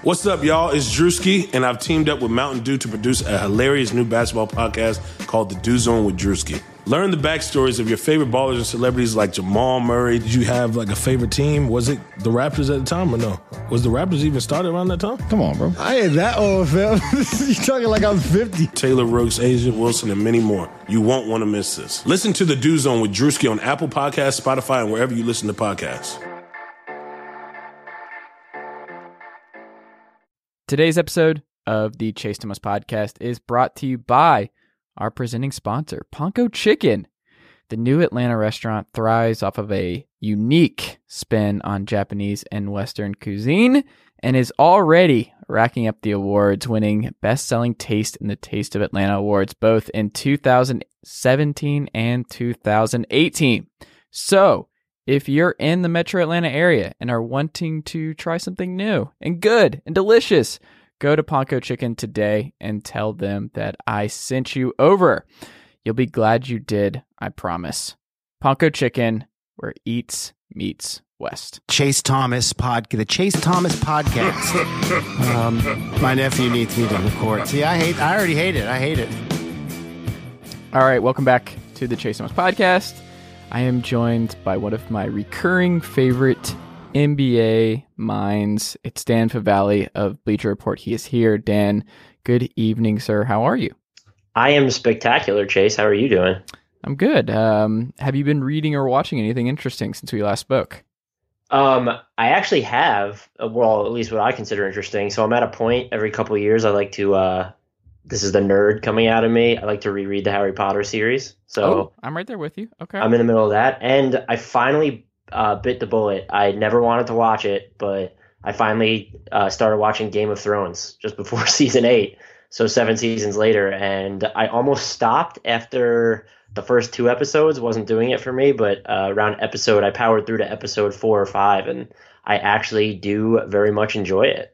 What's up, y'all? It's Drewski, and I've teamed up with Mountain Dew to produce a hilarious new basketball podcast called The Dew Zone with Drewski. Learn the backstories of your favorite ballers and celebrities like Jamal Murray. Did you have like a favorite team? Was it the Raptors at the time or no? Was the Raptors even started around that time? Come on, bro. I ain't that old, fam. You talking like I'm 50. Taylor Rooks, Asia Wilson, and many more. You won't want to miss this. Listen to The Dew Zone with Drewski on Apple Podcasts, Spotify, and wherever you listen to podcasts. Today's episode of the Chase Thomas podcast is brought to you by our presenting sponsor, Ponko Chicken. The new Atlanta restaurant thrives off of a unique spin on Japanese and Western cuisine and is already racking up the awards, winning Best-Selling Taste in the Taste of Atlanta Awards, both in 2017 and 2018. So, if you're in the Metro Atlanta area and are wanting to try something new and good and delicious, go to Ponko Chicken today and tell them that I sent you over. You'll be glad you did, I promise. Ponko Chicken, where eats meets West. The Chase Thomas podcast. My nephew needs me to record. See, I already hate it. I hate it. All right, welcome back to the Chase Thomas podcast. I am joined by one of my recurring favorite NBA minds. It's Dan Favale of Bleacher Report. He is here. Dan, good evening, sir. How are you? I am spectacular, Chase. How are you doing? I'm good. Have you been reading or watching anything interesting since we last spoke? I actually have, well, at least what I consider interesting. So I'm at a point every couple of years I like to, this is the nerd coming out of me, I like to reread the Harry Potter series. So I'm right there with you. Okay. I'm in the middle of that. And I finally bit the bullet. I never wanted to watch it, but I finally started watching Game of Thrones just before season 8. So 7 seasons later. And I almost stopped after the first 2 episodes. Wasn't doing it for me, but around I powered through to episode 4 or 5, and I actually do very much enjoy it.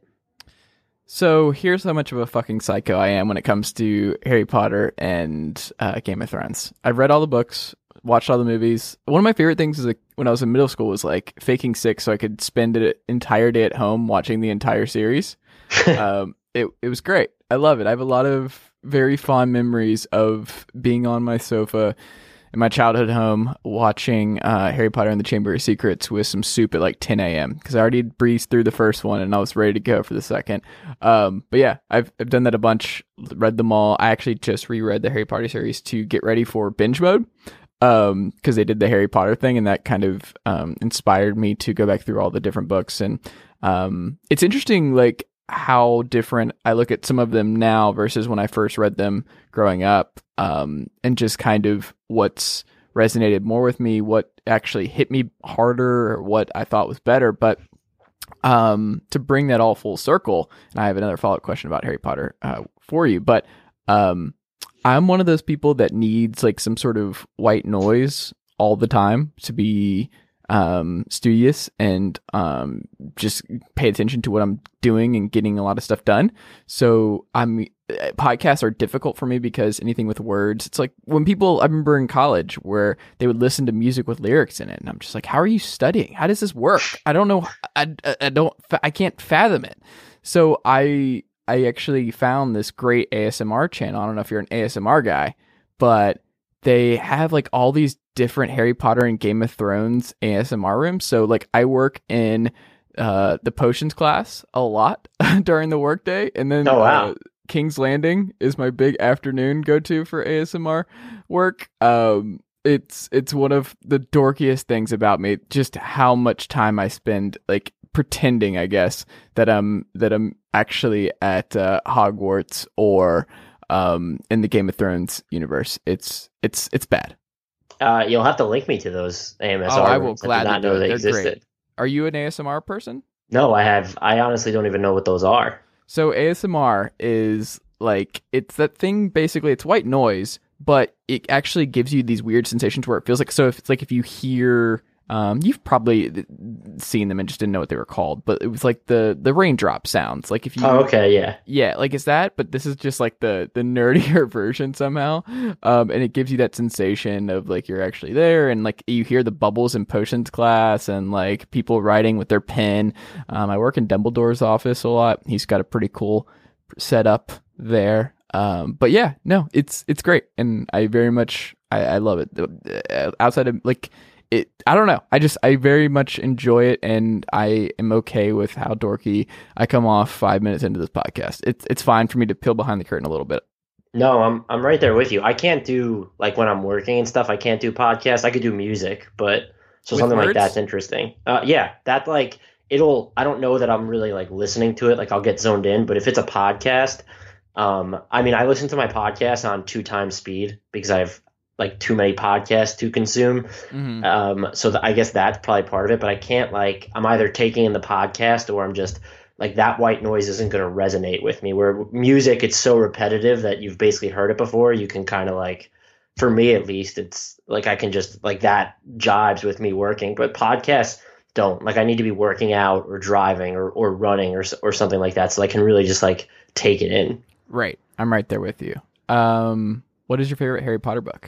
So here's how much of a fucking psycho I am when it comes to Harry Potter and Game of Thrones. I've read all the books, watched all the movies. One of my favorite things is when I was in middle school was like faking sick so I could spend an entire day at home watching the entire series. It was great. I love it. I have a lot of very fond memories of being on my sofa in my childhood home watching Harry Potter and the Chamber of Secrets with some soup at like 10 a.m. because I already breezed through the first one and I was ready to go for the second. But yeah, I've done that a bunch, read them all. I actually just reread the Harry Potter series to get ready for binge mode because they did the Harry Potter thing, and that kind of inspired me to go back through all the different books. And it's interesting, like, how different I look at some of them now versus when I first read them growing up, and just kind of what's resonated more with me, what actually hit me harder, or what I thought was better. But to bring that all full circle, and I have another follow-up question about Harry Potter for you, but I'm one of those people that needs like some sort of white noise all the time to be studious and just pay attention to what I'm doing and getting a lot of stuff done. So podcasts are difficult for me because anything with words, it's like when people, I remember in college where they would listen to music with lyrics in it, and I'm just like, how are you studying? How does this work? I don't know. I can't fathom it. So I actually found this great ASMR channel. I don't know if you're an ASMR guy, but they have like all these different Harry Potter and Game of Thrones ASMR rooms. So like I work in the potions class a lot during the workday, and then King's Landing is my big afternoon go-to for ASMR work. It's one of the dorkiest things about me, just how much time I spend like pretending, I guess, that I'm actually at Hogwarts or in the Game of Thrones universe. It's bad. You'll have to link me to those ASMR. Oh, I will gladly not know they existed. Great. Are you an ASMR person? No, I honestly don't even know what those are. So ASMR is like, it's that thing, basically, it's white noise, but it actually gives you these weird sensations where it feels like, so if it's like if you hear You've probably seen them and just didn't know what they were called, but it was like the raindrop sounds. Like if you, Oh, okay, yeah. yeah, like it's that, but this is just like the nerdier version somehow. And it gives you that sensation of like you're actually there, and like you hear the bubbles in potions class, and like people writing with their pen. I work in Dumbledore's office a lot. He's got a pretty cool setup there. But yeah, no, it's great, and I very much I love it. Outside of like. I don't know. I very much enjoy it, and I am okay with how dorky I come off 5 minutes into this podcast. It's fine for me to peel behind the curtain a little bit. No, I'm right there with you. I can't do like when I'm working and stuff. I can't do podcasts. I could do music, but so With something words? like that's interesting. Yeah, that like I don't know that I'm really like listening to it. Like I'll get zoned in, but if it's a podcast, I mean, I listen to my podcast on 2x speed because I have like too many podcasts to consume. So I guess that's probably part of it, but I can't like, I'm either taking in the podcast or I'm just like that white noise isn't going to resonate with me, where music, it's so repetitive that you've basically heard it before. You can kind of like, for me at least, it's like, I can just like that jives with me working, but podcasts don't. Like I need to be working out or driving or running or something like that. So I can really just like take it in. Right. I'm right there with you. What is your favorite Harry Potter book?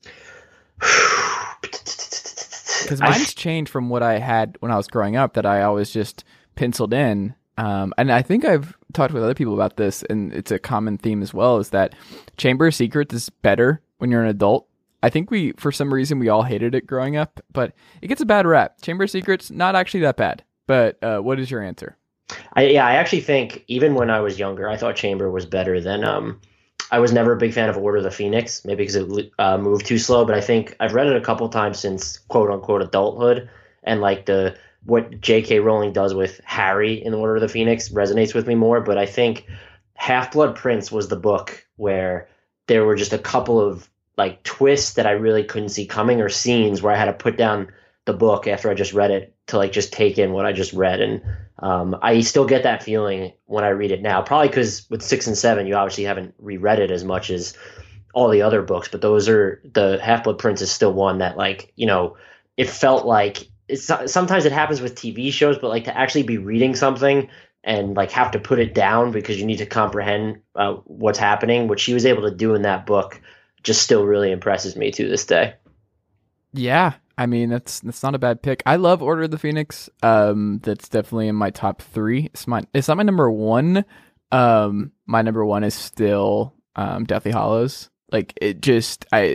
Because mine's changed from what I had when I was growing up, that I always just penciled in. And I think I've talked with other people about this, and it's a common theme as well, is that Chamber of Secrets is better when you're an adult. I think for some reason, we all hated it growing up, but it gets a bad rap. Chamber of Secrets, not actually that bad. But what is your answer? I actually think even when I was younger, I thought Chamber was better than I was never a big fan of Order of the Phoenix, maybe because it moved too slow. But I think I've read it a couple times since quote unquote adulthood, and like what J.K. Rowling does with Harry in Order of the Phoenix resonates with me more. But I think Half-Blood Prince was the book where there were just a couple of like twists that I really couldn't see coming, or scenes where I had to put down the book after I just read it to like just take in what I just read. And I still get that feeling when I read it now, probably because with 6 and 7, you obviously haven't reread it as much as all the other books, but the Half-Blood Prince is still one that like, you know, it felt like sometimes it happens with TV shows, but like to actually be reading something and like have to put it down because you need to comprehend what's happening, what she was able to do in that book just still really impresses me to this day. Yeah, I mean that's not a bad pick. I love Order of the Phoenix. That's definitely in my top 3. It's not my number 1. My number 1 is still Deathly Hallows. Like it just I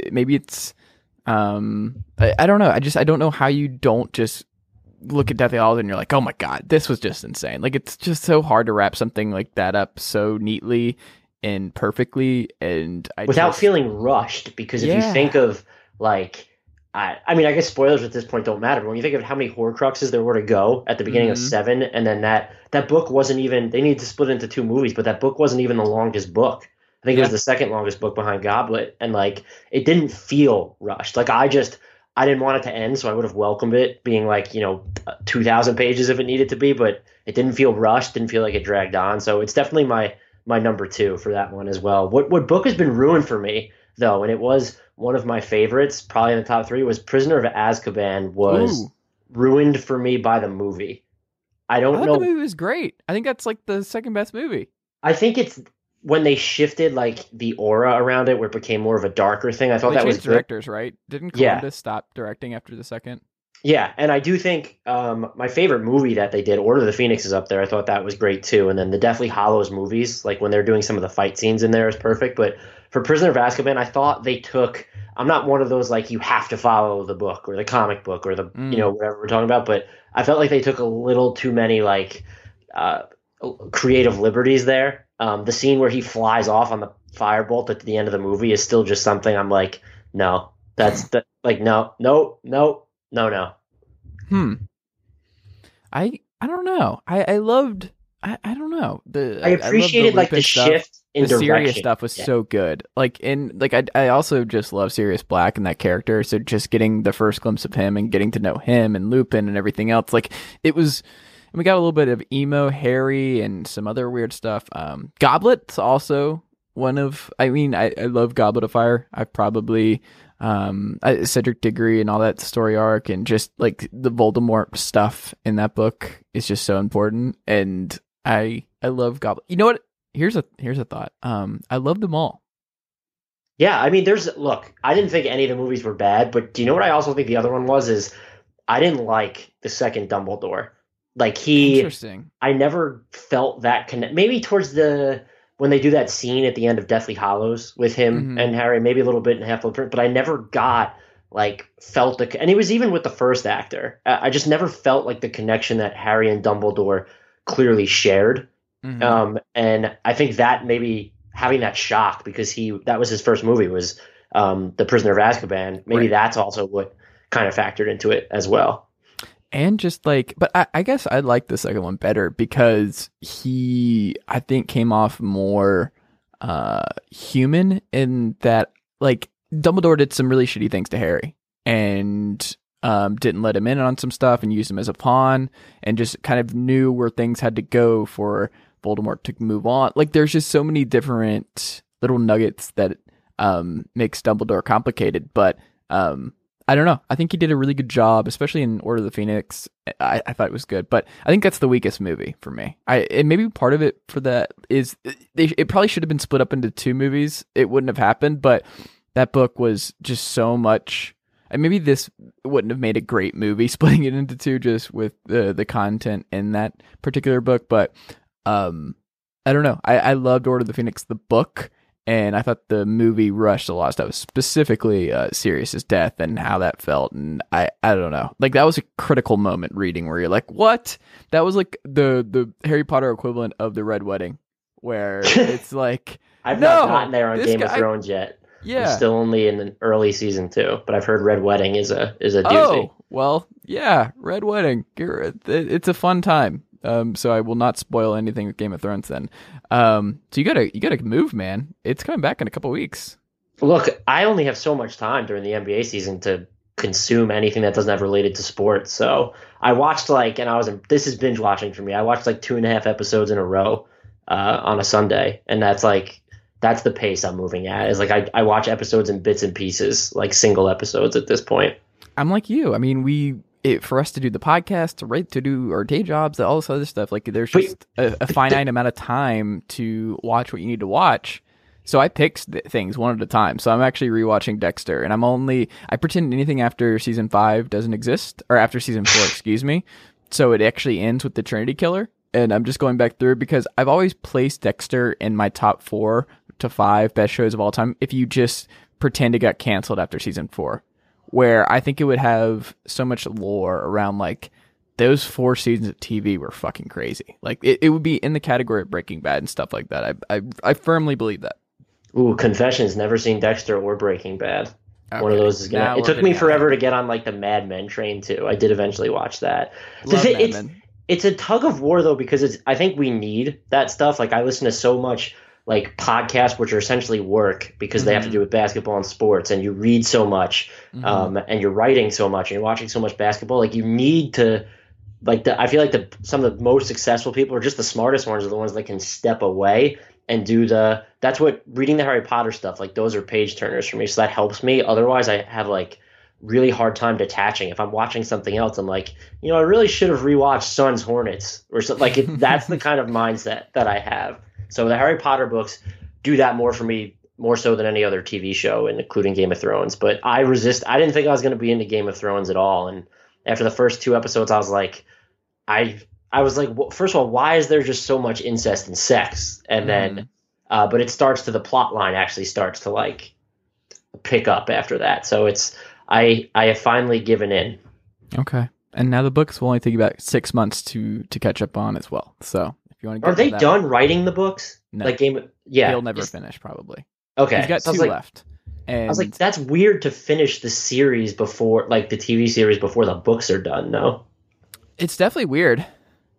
don't know. I don't know how you don't just look at Deathly Hallows and you're like, oh my god, this was just insane. Like it's just so hard to wrap something like that up so neatly and perfectly, and without feeling rushed. Because if you think of like. I mean, I guess spoilers at this point don't matter. But when you think of how many Horcruxes there were to go at the beginning of 7, and then that book wasn't even, they needed to split into 2 movies, but that book wasn't even the longest book. I think it was the second longest book behind Goblet, and like it didn't feel rushed. Like I didn't want it to end, so I would have welcomed it being like 2,000 pages if it needed to be, but it didn't feel rushed, didn't feel like it dragged on. So it's definitely my number 2 for that one as well. What book has been ruined for me though, and it was one of my favorites, probably in the top 3, was Prisoner of Azkaban. Was ruined for me by the movie. I thought the movie was great. I think that's like the second best movie. I think it's when they shifted like the aura around it, where it became more of a darker thing. I thought that was directors, right? Didn't Columbus stop directing after the second? Yeah, and I do think my favorite movie that they did, Order of the Phoenix, is up there. I thought that was great too. And then the Deathly Hallows movies, like when they're doing some of the fight scenes in there, is perfect. But for Prisoner of Azkaban, I thought they took. I'm not one of those like you have to follow the book or the comic book or the whatever we're talking about, but I felt like they took a little too many like creative liberties there. The scene where he flies off on the firebolt at the end of the movie is still just something I'm like, no, like no. I don't know. I loved. I don't know. I appreciated like the shift in the direction. Sirius stuff was so good. Like I also just love Sirius Black and that character. So just getting the first glimpse of him and getting to know him and Lupin and everything else, like it was. And we got a little bit of emo Harry and some other weird stuff. Goblet's also one of. I mean, I love Goblet of Fire. I've probably Cedric Diggory and all that story arc, and just like the Voldemort stuff in that book is just so important. And I love Goblin. You know what? Here's a thought. I love them all. Yeah, I mean, look, I didn't think any of the movies were bad, but do you know what I also think the other one was? Is I didn't like the second Dumbledore. Like Interesting. I never felt that connect. Maybe towards when they do that scene at the end of Deathly Hallows with him and Harry, maybe a little bit in Half-Blood Prince, but I never felt and it was even with the first actor. I just never felt like the connection that Harry and Dumbledore clearly shared. And I think that maybe having that shock, because that was his first movie, was The Prisoner of Azkaban. Maybe that's also what kind of factored into it as well. And just like, but I guess I like the second one better because I think, came off more human, in that, like, Dumbledore did some really shitty things to Harry and didn't let him in on some stuff and used him as a pawn, and just kind of knew where things had to go for Voldemort to move on. Like, there's just so many different little nuggets that makes Dumbledore complicated, but I don't know. I think he did a really good job, especially in Order of the Phoenix. I thought it was good, but I think that's the weakest movie for me. And maybe part of it for that is it probably should have been split up into 2 movies. It wouldn't have happened, but that book was just so much. And maybe this wouldn't have made a great movie, splitting it into 2 just with the content in that particular book. But I don't know. I loved Order of the Phoenix, the book. And I thought the movie rushed a lot of stuff, specifically Sirius's death and how that felt. And I don't know. Like, that was a critical moment reading where you're like, what? That was like the Harry Potter equivalent of the Red Wedding, where it's like, I've not gotten there on Game of Thrones yet. Yeah. I'm still only in an early season 2, but I've heard Red Wedding is a doozy. Oh, well, yeah, Red Wedding. It's a fun time. So I will not spoil anything with Game of Thrones then. So you gotta move, man. It's coming back in a couple weeks. Look, I only have so much time during the NBA season to consume anything that doesn't have related to sports. So I watched this is binge watching for me. I watched 2.5 episodes in a row on a Sunday, and that's the pace I'm moving at. Is I watch episodes in bits and pieces, like single episodes at this point. I'm like you. I mean, for us to do the podcast, to do our day jobs, all this other stuff, like, there's just a finite amount of time to watch what you need to watch. So I pick things one at a time. So I'm actually rewatching Dexter, and I pretend anything after season 5 doesn't exist, or after season 4, excuse me. So it actually ends with the Trinity Killer, and I'm just going back through, because I've always placed Dexter in my top 4 to 5 best shows of all time if you just pretend it got canceled after season 4. Where I think it would have so much lore around, like, those 4 seasons of TV were fucking crazy. Like, it would be in the category of Breaking Bad and stuff like that. I firmly believe that. Ooh, confessions, never seen Dexter or Breaking Bad. Okay. One of those is gonna. It took me forever to get on the Mad Men train too. I did eventually watch that. It's a tug of war though, because I think we need that stuff. Like, I listen to so much podcasts, which are essentially work, because they have to do with basketball and sports, and you read so much, and you're writing so much, and you're watching so much basketball. Like, you need to, I feel like some of the most successful people, or just the smartest ones, are the ones that can step away and do that's what reading the Harry Potter stuff, those are page turners for me. So that helps me. Otherwise, I have really hard time detaching. If I'm watching something else, I'm like, I really should have rewatched Suns Hornets or something. That's the kind of mindset that I have. So the Harry Potter books do that more for me, more so than any other TV show, including Game of Thrones. But I resist. I didn't think I was going to be into Game of Thrones at all. And after the first 2 episodes, I was like, well, first of all, why is there just so much incest and sex? And then, but the plot line actually starts to pick up after that. So I have finally given in. Okay. And now the books will only take about 6 months to catch up on as well. So. Are they done writing the books? No. He'll never finish, probably. Okay. He's got 2 left. And I was like, that's weird to finish the series before, the TV series before the books are done, no? It's definitely weird.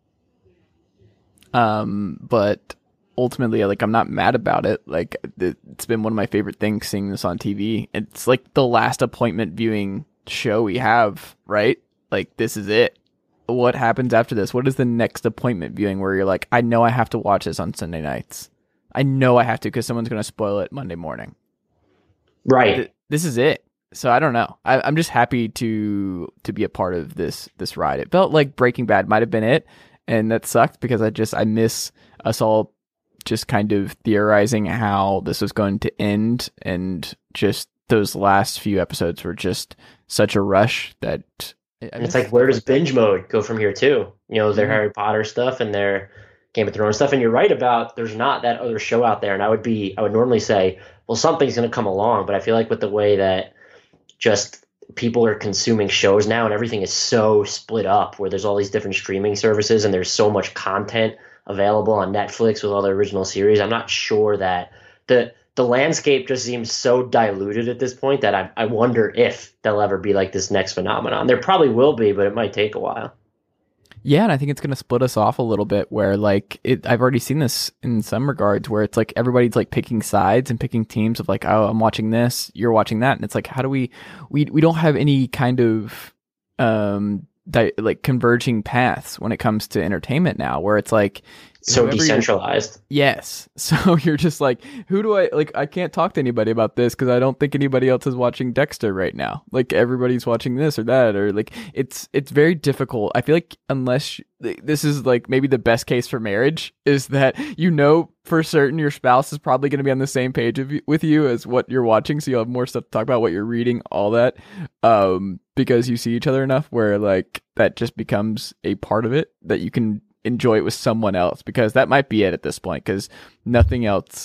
But ultimately, I'm not mad about it. It's been one of my favorite things seeing this on TV. It's the last appointment viewing show we have, right? This is it. What happens after this? What is the next appointment viewing where you're like, I know I have to watch this on Sunday nights. I know I have to because someone's going to spoil it Monday morning. Right. This is it. So I don't know. I'm just happy to be a part of this ride. It felt like Breaking Bad might have been it, and that sucked because I miss us all just kind of theorizing how this was going to end, and just those last few episodes were just such a rush that it's like, where does binge mode go from here too? Their Harry Potter stuff and their Game of Thrones stuff. And you're right about there's not that other show out there. And I would normally say, well, something's going to come along, but I feel like with the way that just people are consuming shows now and everything is so split up, where there's all these different streaming services and there's so much content available on Netflix with all the original series. I'm not sure that the landscape just seems so diluted at this point that I wonder if there'll ever be like this next phenomenon. There probably will be, but it might take a while. Yeah, and I think it's going to split us off a little bit where like I've already seen this in some regards where it's like everybody's like picking sides and picking teams of like, oh, I'm watching this, you're watching that. And it's like, how do we don't have any kind of like converging paths when it comes to entertainment now, where it's like so decentralized. Yes. So you're just like, who do I like? I can't talk to anybody about this because I don't think anybody else is watching Dexter right now. Like everybody's watching this or that, or like it's very difficult. I feel like unless this is like maybe the best case for marriage is that for certain your spouse is probably going to be on the same page with you as what you're watching, so you'll have more stuff to talk about, what you're reading, all that, because you see each other enough where like that just becomes a part of it that you can enjoy it with someone else, because that might be it at this point, because nobody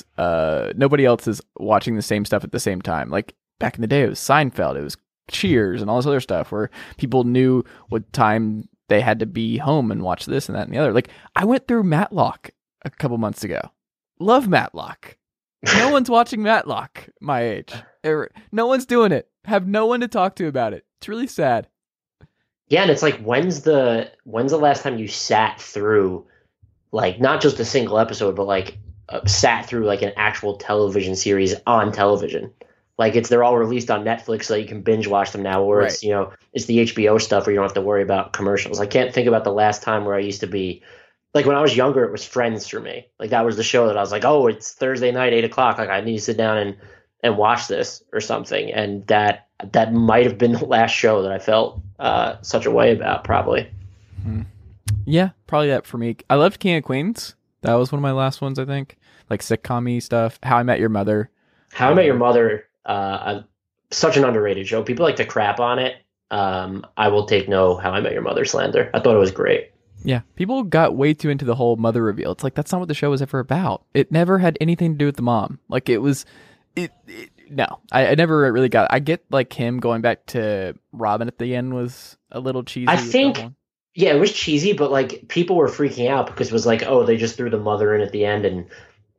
else is watching the same stuff at the same time. Like back in the day, it was Seinfeld, it was Cheers and all this other stuff where people knew what time they had to be home and watch this and that and the other. Like I went through Matlock a couple months ago. Love Matlock. No one's watching Matlock my age. No one's doing it. Have no one to talk to about it. It's really sad. Yeah, and it's like, when's the last time you sat through, like, not just a single episode, but like sat through like an actual television series on television? Like they're all released on Netflix, so you can binge watch them now, or right. It's the HBO stuff where you don't have to worry about commercials. I can't think about the last time where I used to be, like when I was younger, it was Friends for me. Like that was the show that I was like, oh, it's Thursday night, 8:00. Like I need to sit down and watch this or something. And that might have been the last show that I felt such a way about, probably. Yeah, probably that for me. I loved King of Queens. That was one of my last ones, I think. Like sitcom-y stuff. How I Met Your Mother. How I Met Your Mother, such an underrated show. People like to crap on it. I will take no How I Met Your Mother slander. I thought it was great. Yeah, people got way too into the whole mother reveal. It's like, that's not what the show was ever about. It never had anything to do with the mom. Like it was, no, I never really got it. I get like him going back to Robin at the end was a little cheesy. I think, yeah, it was cheesy, but like people were freaking out because it was like, oh, they just threw the mother in at the end. And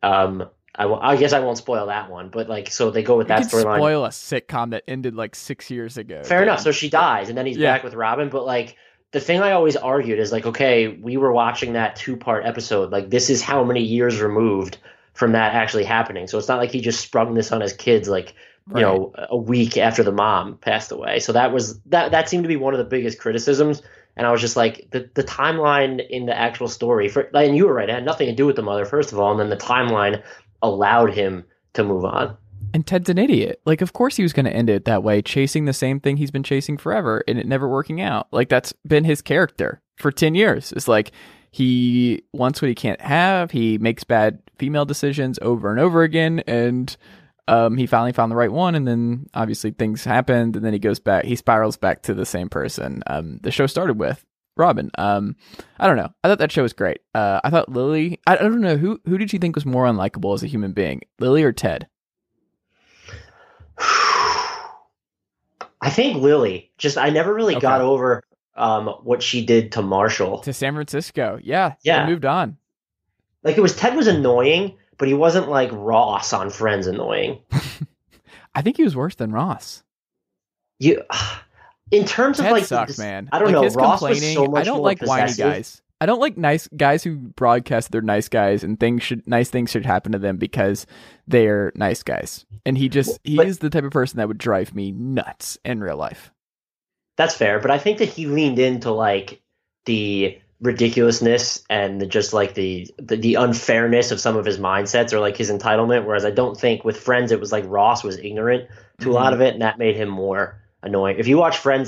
I guess I won't spoil that one, but like, so they go with that storyline. Spoil a sitcom that ended like 6 years ago. Fair enough. So she dies and then he's back with Robin. But like, the thing I always argued is like, okay, we were watching that 2-part episode. Like, this is how many years removed from that actually happening. So it's not like he just sprung this on his kids, like, a week after the mom passed away. So that seemed to be one of the biggest criticisms. And I was just like, the timeline in the actual story, and you were right, it had nothing to do with the mother, first of all. And then the timeline allowed him to move on. And Ted's an idiot. Like, of course he was going to end it that way, chasing the same thing he's been chasing forever and it never working out. Like, that's been his character for 10 years. It's like he wants what he can't have. He makes bad female decisions over and over again. And he finally found the right one. And then obviously things happened. And then he spirals back to the same person the show started with, Robin. I don't know. I thought that show was great. I thought Lily, I don't know, who did you think was more unlikable as a human being, Lily or Ted? I think Lily. Just I never really got over what she did to Marshall. To San Francisco. Yeah. They moved on. Like Ted was annoying, but he wasn't like Ross on Friends annoying. I think he was worse than Ross. In terms Ted of like sucked, man. I don't like know. His Ross complaining, was so much I don't more like possessive. whiny guys. I don't like nice guys who broadcast they're nice guys and nice things should happen to them because they're nice guys. And he is the type of person that would drive me nuts in real life. That's fair, but I think that he leaned into like the ridiculousness and just like the unfairness of some of his mindsets or like his entitlement. Whereas I don't think with Friends it was like Ross was ignorant to a lot of it, and that made him more annoying. If you watch Friends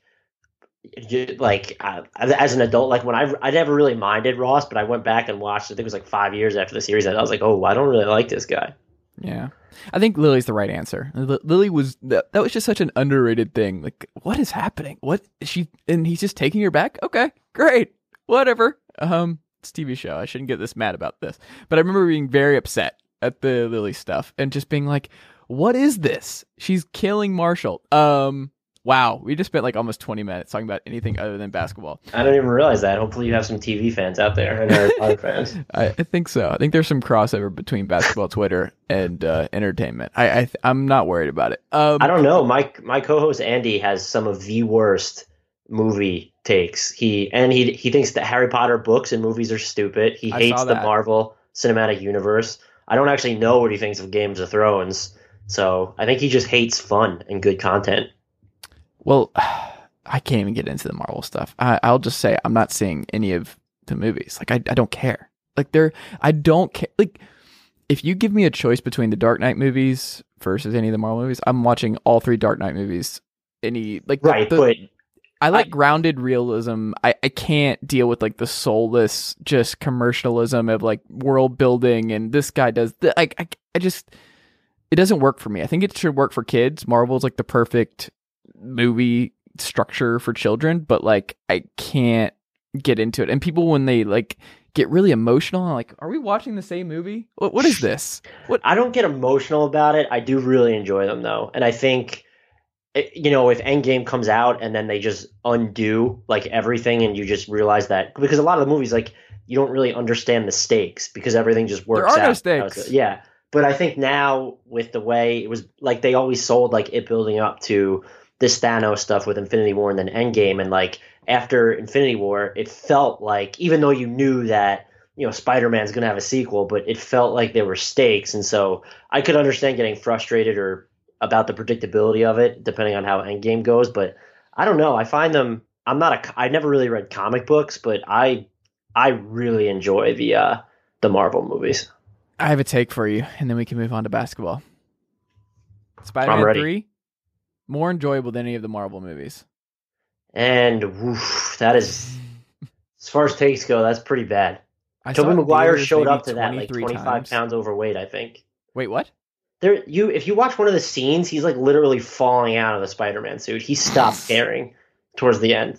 as an adult, like when I never really minded Ross, but I went back and watched, I think it was like 5 years after the series, and I was like, oh, I don't really like this guy. Yeah. I think Lily's the right answer. Lily was that was just such an underrated thing. Like, what is happening? What is she? And he's just taking her back. Okay, great, whatever. It's a TV show. I shouldn't get this mad about this. But I remember being very upset at the Lily stuff and just being like, what is this? She's killing Marshall. Wow, we just spent like almost 20 minutes talking about anything other than basketball. I don't even realize that. Hopefully you have some TV fans out there and Harry Potter fans. I think so. I think there's some crossover between basketball Twitter and entertainment. I'm not worried about it. I don't know. My co-host Andy has some of the worst movie takes. He thinks that Harry Potter books and movies are stupid. He hates the Marvel Cinematic Universe. I don't actually know what he thinks of Games of Thrones. So I think he just hates fun and good content. Well, I can't even get into the Marvel stuff. I'll just say I'm not seeing any of the movies. Like, I don't care. Like, I don't care. Like, if you give me a choice between the Dark Knight movies versus any of the Marvel movies, I'm watching all 3 Dark Knight movies. But I like grounded realism. I can't deal with like the soulless just commercialism of like world building and this guy does I just, it doesn't work for me. I think it should work for kids. Marvel's like the perfect movie structure for children, but like I can't get into it. And people, when they like get really emotional, I'm like, are we watching the same movie? What is this? What? I don't get emotional about it. I do really enjoy them though, and I think, you know, if Endgame comes out and then they just undo like everything, and you just realize that, because a lot of the movies, like, you don't really understand the stakes because everything just works out. There are no stakes. Yeah. But I think now with the way it was, like, they always sold like it building up to this Thanos stuff with Infinity War and then Endgame, and like after Infinity War, it felt like, even though you knew that, you know, Spider-Man's going to have a sequel, but it felt like there were stakes. And so I could understand getting frustrated or about the predictability of it, depending on how Endgame goes. But I don't know. I find them, I never really read comic books, but I really enjoy the Marvel movies. I have a take for you, and then we can move on to basketball. Spider-Man 3, more enjoyable than any of the Marvel movies. And that is, as far as takes go, that's pretty bad. Tobey Maguire showed up to that like 25 pounds overweight, I think. Wait, what? If you watch one of the scenes, he's like literally falling out of the Spider-Man suit. He stopped caring towards the end.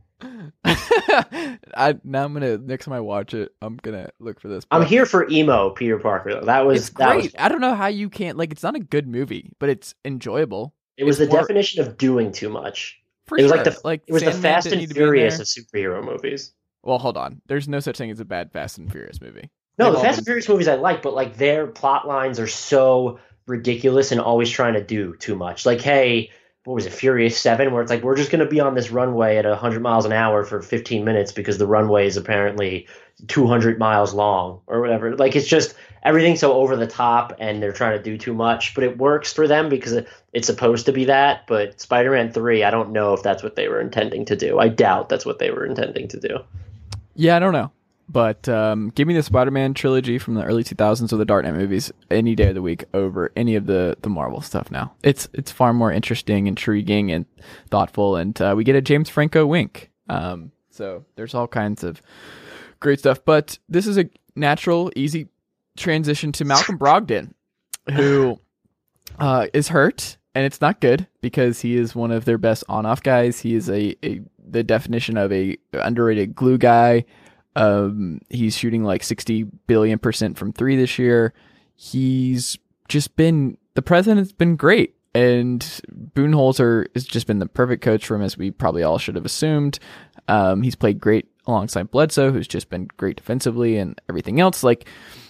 Next time I watch it, I'm gonna look for this. I'm here for emo Peter Parker though. It's great. I don't know how you can't, like, it's not a good movie, but it's enjoyable. It was the definition of doing too much. It was it was the Fast and Furious of superhero movies. Well, hold on. There's no such thing as a bad Fast and Furious movie. No, the Fast and Furious movies I like, but like their plot lines are so ridiculous and always trying to do too much. Like, hey, what was it, Furious 7, where it's like, we're just going to be on this runway at 100 miles an hour for 15 minutes because the runway is apparently 200 miles long or whatever. Like, it's just everything's so over the top and they're trying to do too much, but it works for them because it's supposed to be that. But Spider-Man 3, I don't know if that's what they were intending to do. I doubt that's what they were intending to do. Yeah, I don't know. But give me the Spider-Man trilogy from the early 2000s or the Dark Knight movies any day of the week over any of the Marvel stuff now. It's far more interesting, intriguing, and thoughtful, and we get a James Franco wink. So there's all kinds of great stuff. But this is a natural, easy transition to Malcolm Brogdon, who is hurt, and it's not good because he is one of their best on-off guys. He is the definition of a underrated glue guy. He's shooting like 60 billion% from 3 this year. He's just been, the president's been great, and Budenholzer has just been the perfect coach for him, as we probably all should have assumed. He's played great alongside Bledsoe, who's just been great defensively and everything else. Like,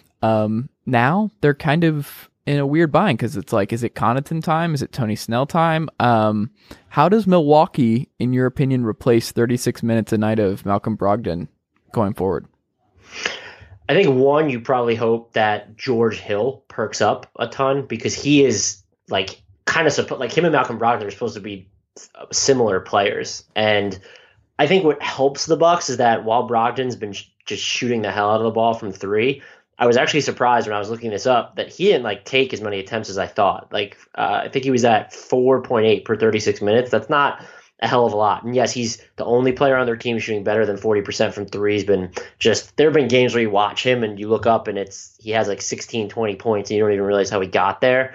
now they're kind of in a weird bind because it's like, is it Connaughton time? Is it Tony Snell time? How does Milwaukee, in your opinion, replace 36 minutes a night of Malcolm Brogdon going forward? I think one, you probably hope that George Hill perks up a ton because he is like kind of like him and Malcolm Brogdon are supposed to be similar players, and I think what helps the Bucks is that while Brogdon's been just shooting the hell out of the ball from three, I was actually surprised when I was looking this up that he didn't like take as many attempts as I thought. Like I think he was at 4.8 per 36 minutes. That's not a hell of a lot. And yes, he's the only player on their team shooting better than 40% from three. He's been just, there have been games where you watch him and you look up and he has like 16, 20 points and you don't even realize how he got there.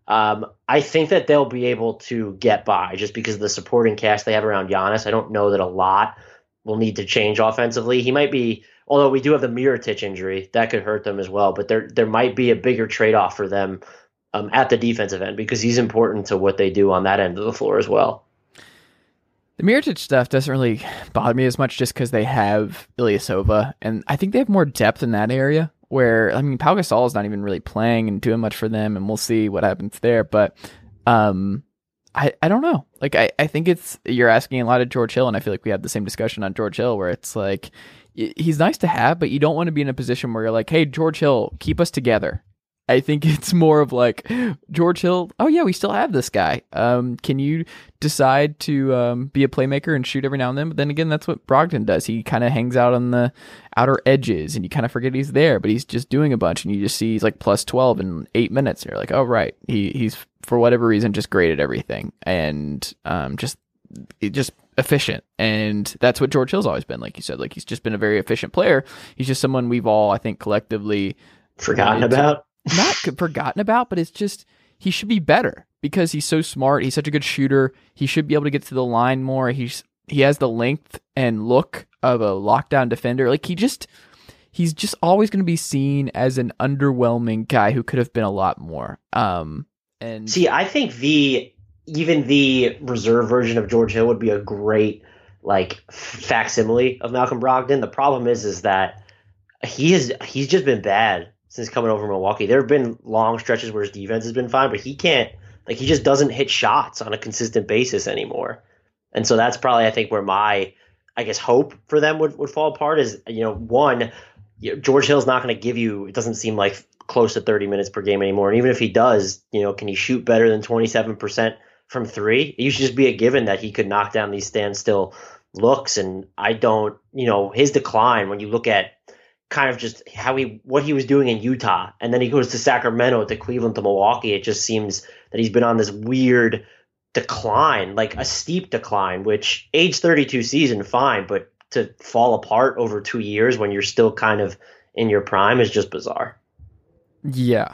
I think that they'll be able to get by just because of the supporting cast they have around Giannis. I don't know that a lot will need to change offensively. He might be, although we do have the Mirotic injury, that could hurt them as well. But there might be a bigger trade-off for them at the defensive end because he's important to what they do on that end of the floor as well. The Mirotic stuff doesn't really bother me as much just because they have Ilyasova, and I think they have more depth in that area. Where, I mean, Pau Gasol is not even really playing and doing much for them, and we'll see what happens there. But I don't know. Like, I think you're asking a lot of George Hill, and I feel like we had the same discussion on George Hill, where it's like, he's nice to have, but you don't want to be in a position where you're like, hey, George Hill, keep us together. I think it's more of like, George Hill, oh yeah, we still have this guy. Can you decide to be a playmaker and shoot every now and then? But then again, that's what Brogdon does. He kind of hangs out on the outer edges and you kind of forget he's there, but he's just doing a bunch and you just see he's like plus 12 in 8 minutes. And you're like, oh right, he's for whatever reason just great at everything and just efficient. And that's what George Hill's always been. Like you said, like he's just been a very efficient player. He's just someone we've all, I think, collectively forgotten about. Not forgotten about, but it's just he should be better because he's so smart. He's such a good shooter. He should be able to get to the line more. He has the length and look of a lockdown defender. Like he's just always going to be seen as an underwhelming guy who could have been a lot more. And see, I think even the reserve version of George Hill would be a great like facsimile of Malcolm Brogdon. The problem is that he's just been bad since coming over Milwaukee. There have been long stretches where his defense has been fine, but he just doesn't hit shots on a consistent basis anymore. And so that's probably, I think, where my, I guess, hope for them would fall apart is, one, George Hill's not going to give you, it doesn't seem like close to 30 minutes per game anymore. And even if he does, can he shoot better than 27% from three? It used to just be a given that he could knock down these standstill looks. And I don't, his decline, when you look at kind of just what he was doing in Utah, and then he goes to Sacramento, to Cleveland, to Milwaukee. It just seems that he's been on this weird decline, like a steep decline, which age 32 season, fine, but to fall apart over 2 years when you're still kind of in your prime is just bizarre. Yeah.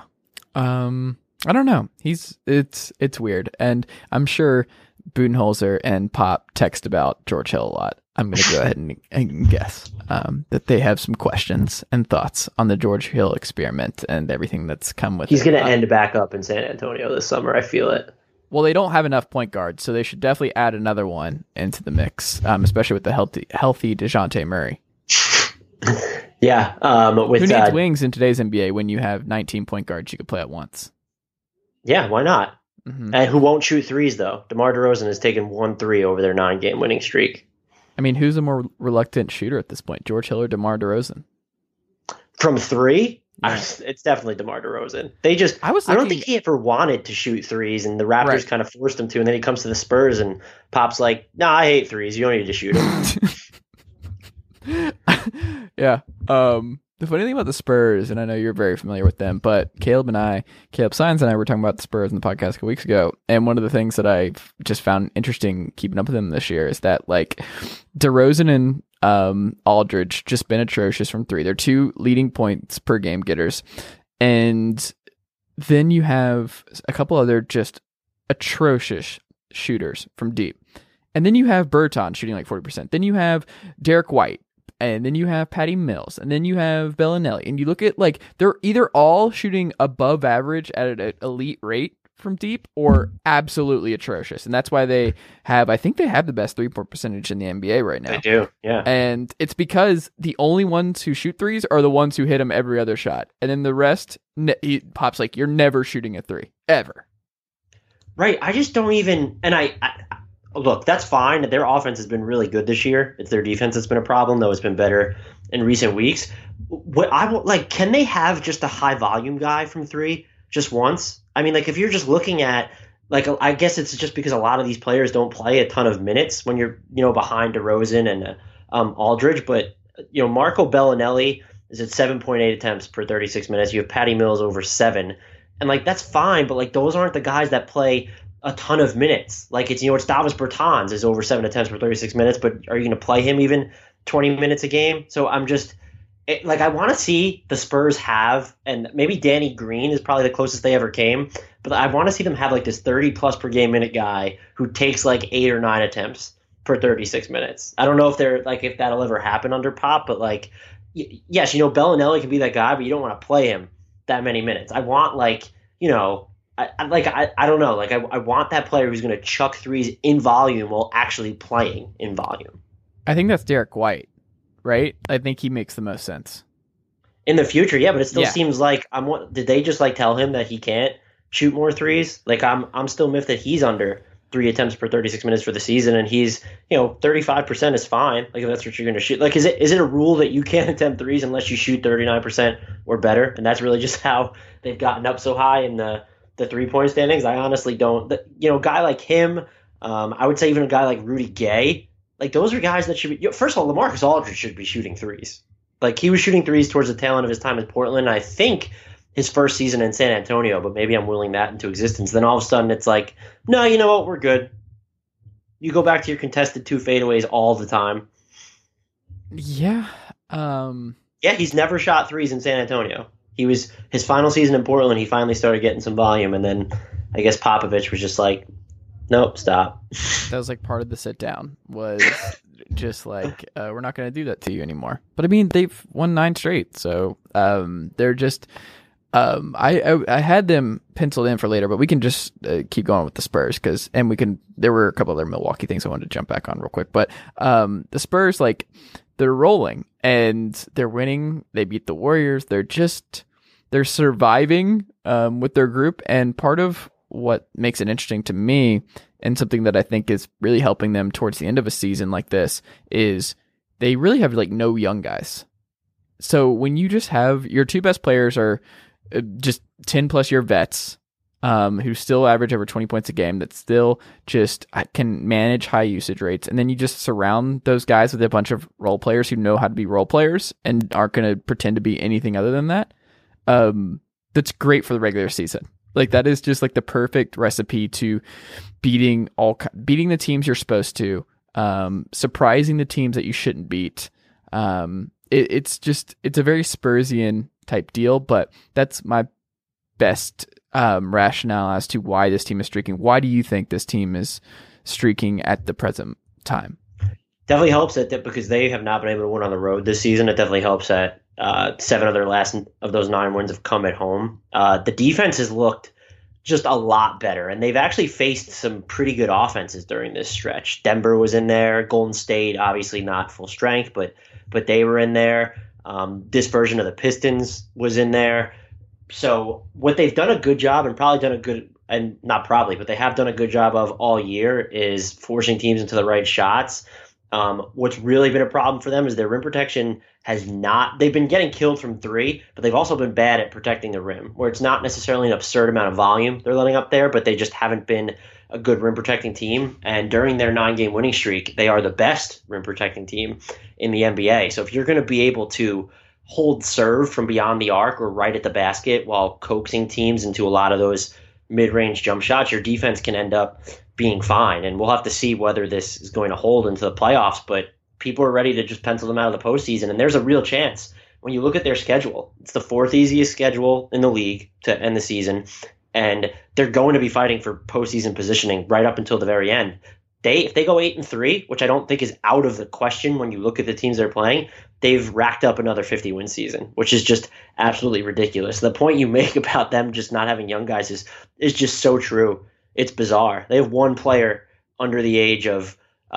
I don't know. It's weird. And I'm sure Budenholzer and Pop text about George Hill a lot. I'm going to go ahead and guess that they have some questions and thoughts on the George Hill experiment and everything that's come with it. He's going to end back up in San Antonio this summer. I feel it. Well, they don't have enough point guards, so they should definitely add another one into the mix, especially with the healthy DeJounte Murray. Yeah. Who needs wings in today's NBA when you have 19 point guards you could play at once? Yeah, why not? Mm-hmm. And who won't shoot threes, though? DeMar DeRozan has taken 1-3 over their 9-game winning streak. I mean, who's a more reluctant shooter at this point, George Hill or DeMar DeRozan? From three? Yeah. It's definitely DeMar DeRozan. I don't think he ever wanted to shoot threes, and the Raptors kind of forced him to, and then he comes to the Spurs, and Pop's like, nah, I hate threes. You don't need to shoot them. Yeah. The funny thing about the Spurs, and I know you're very familiar with them, but Caleb Sines and I were talking about the Spurs in the podcast a couple weeks ago, and one of the things that I've just found interesting keeping up with them this year is that, like, DeRozan and Aldridge just been atrocious from three. They're 2 leading points per game getters, and then you have a couple other just atrocious shooters from deep, and then you have Berton shooting like 40%. Then you have Derek White. And then you have Patty Mills, and then you have Bellinelli, and you look at, like, they're either all shooting above average at an elite rate from deep or absolutely atrocious. And that's why I think they have the best 3-point percentage in the NBA right now. They do, yeah. And it's because the only ones who shoot threes are the ones who hit them every other shot. And then the rest, Pop's like, you're never shooting a three, ever. Right, I just don't even, and I look, that's fine. Their offense has been really good this year. It's their defense that's been a problem, though it's been better in recent weeks. Can they have just a high volume guy from three just once? I mean, like, if you're just looking at like I guess it's just because a lot of these players don't play a ton of minutes when you're behind DeRozan and Aldridge, but Marco Bellinelli is at 7.8 attempts per 36 minutes. You have Patty Mills over 7, and like that's fine, but like those aren't the guys that play a ton of minutes. Like it's Davis Bertans is over 7 attempts per 36 minutes, but are you going to play him even 20 minutes a game? So I'm just I want to see the Spurs have, and maybe Danny Green is probably the closest they ever came, but I want to see them have like this 30 plus per game minute guy who takes like 8 or 9 attempts per 36 minutes. I don't know if that'll ever happen under Pop, but like, yes, Bellinelli can be that guy, but you don't want to play him that many minutes. I want I don't know. Like I want that player who's going to chuck threes in volume while actually playing in volume. I think that's Derek White, right? I think he makes the most sense. In the future, yeah, but it still seems like did they just like tell him that he can't shoot more threes? Like I'm still miffed that he's under 3 attempts per 36 minutes for the season, and he's 35% is fine. Like if that's what you're going to shoot. Like is it a rule that you can't attempt threes unless you shoot 39% or better? And that's really just how they've gotten up so high in the 3-point standings. I honestly don't. A guy like him, I would say even a guy like Rudy Gay, like those are guys that should be. First of all, LaMarcus Aldridge should be shooting threes. Like he was shooting threes towards the tail end of his time in Portland. I think his first season in San Antonio, but maybe I'm willing that into existence. Then all of a sudden it's like, no, you know what? We're good. You go back to your contested 2 fadeaways all the time. Yeah. Yeah, he's never shot threes in San Antonio. His final season in Portland, he finally started getting some volume, and then I guess Popovich was just like, nope, stop. That was like part of the sit down was just like, we're not going to do that to you anymore. But I mean, they've won 9 straight, so they're just. I had them penciled in for later, but we can just keep going with the Spurs there were a couple other Milwaukee things I wanted to jump back on real quick, but the Spurs, like, they're rolling and they're winning. They beat the Warriors. They're surviving with their group, and part of what makes it interesting to me and something that I think is really helping them towards the end of a season like this is they really have like no young guys. So when you just have your 2 best players are just 10 plus year vets who still average over 20 points a game, that still just can manage high usage rates. And then you just surround those guys with a bunch of role players who know how to be role players and aren't going to pretend to be anything other than that. That's great for the regular season. Like that is just like the perfect recipe to beating the teams you're supposed to, surprising the teams that you shouldn't beat. It's a very Spursian type deal, but that's my best rationale as to why this team is streaking. Why do you think this team is streaking at the present time? Definitely helps that because they have not been able to win on the road this season. It definitely helps that 7 of their last of those 9 wins have come at home. The defense has looked just a lot better, and they've actually faced some pretty good offenses during this stretch. Denver was in there. Golden State, obviously not full strength, but they were in there. This version of the Pistons was in there. So what they've done a good job, and probably done a good, and not probably, but they have done a good job of all year, is forcing teams into the right shots. What's really been a problem for them is their rim protection they've been getting killed from 3, but they've also been bad at protecting the rim, where it's not necessarily an absurd amount of volume they're letting up there, but they just haven't been a good rim protecting team. And during their 9-game winning streak, they are the best rim protecting team in the NBA. So if you're going to be able to hold serve from beyond the arc or right at the basket while coaxing teams into a lot of those mid-range jump shots, your defense can end up being fine. And we'll have to see whether this is going to hold into the playoffs, but people are ready to just pencil them out of the postseason. And there's a real chance when you look at their schedule. It's the 4th easiest schedule in the league to end the season, and they're going to be fighting for postseason positioning right up until the very end. If they go 8-3, which I don't think is out of the question when you look at the teams they're playing, they've racked up another 50-win season, which is just absolutely ridiculous. The point you make about them just not having young guys is just so true. It's bizarre. They have 1 player under the age of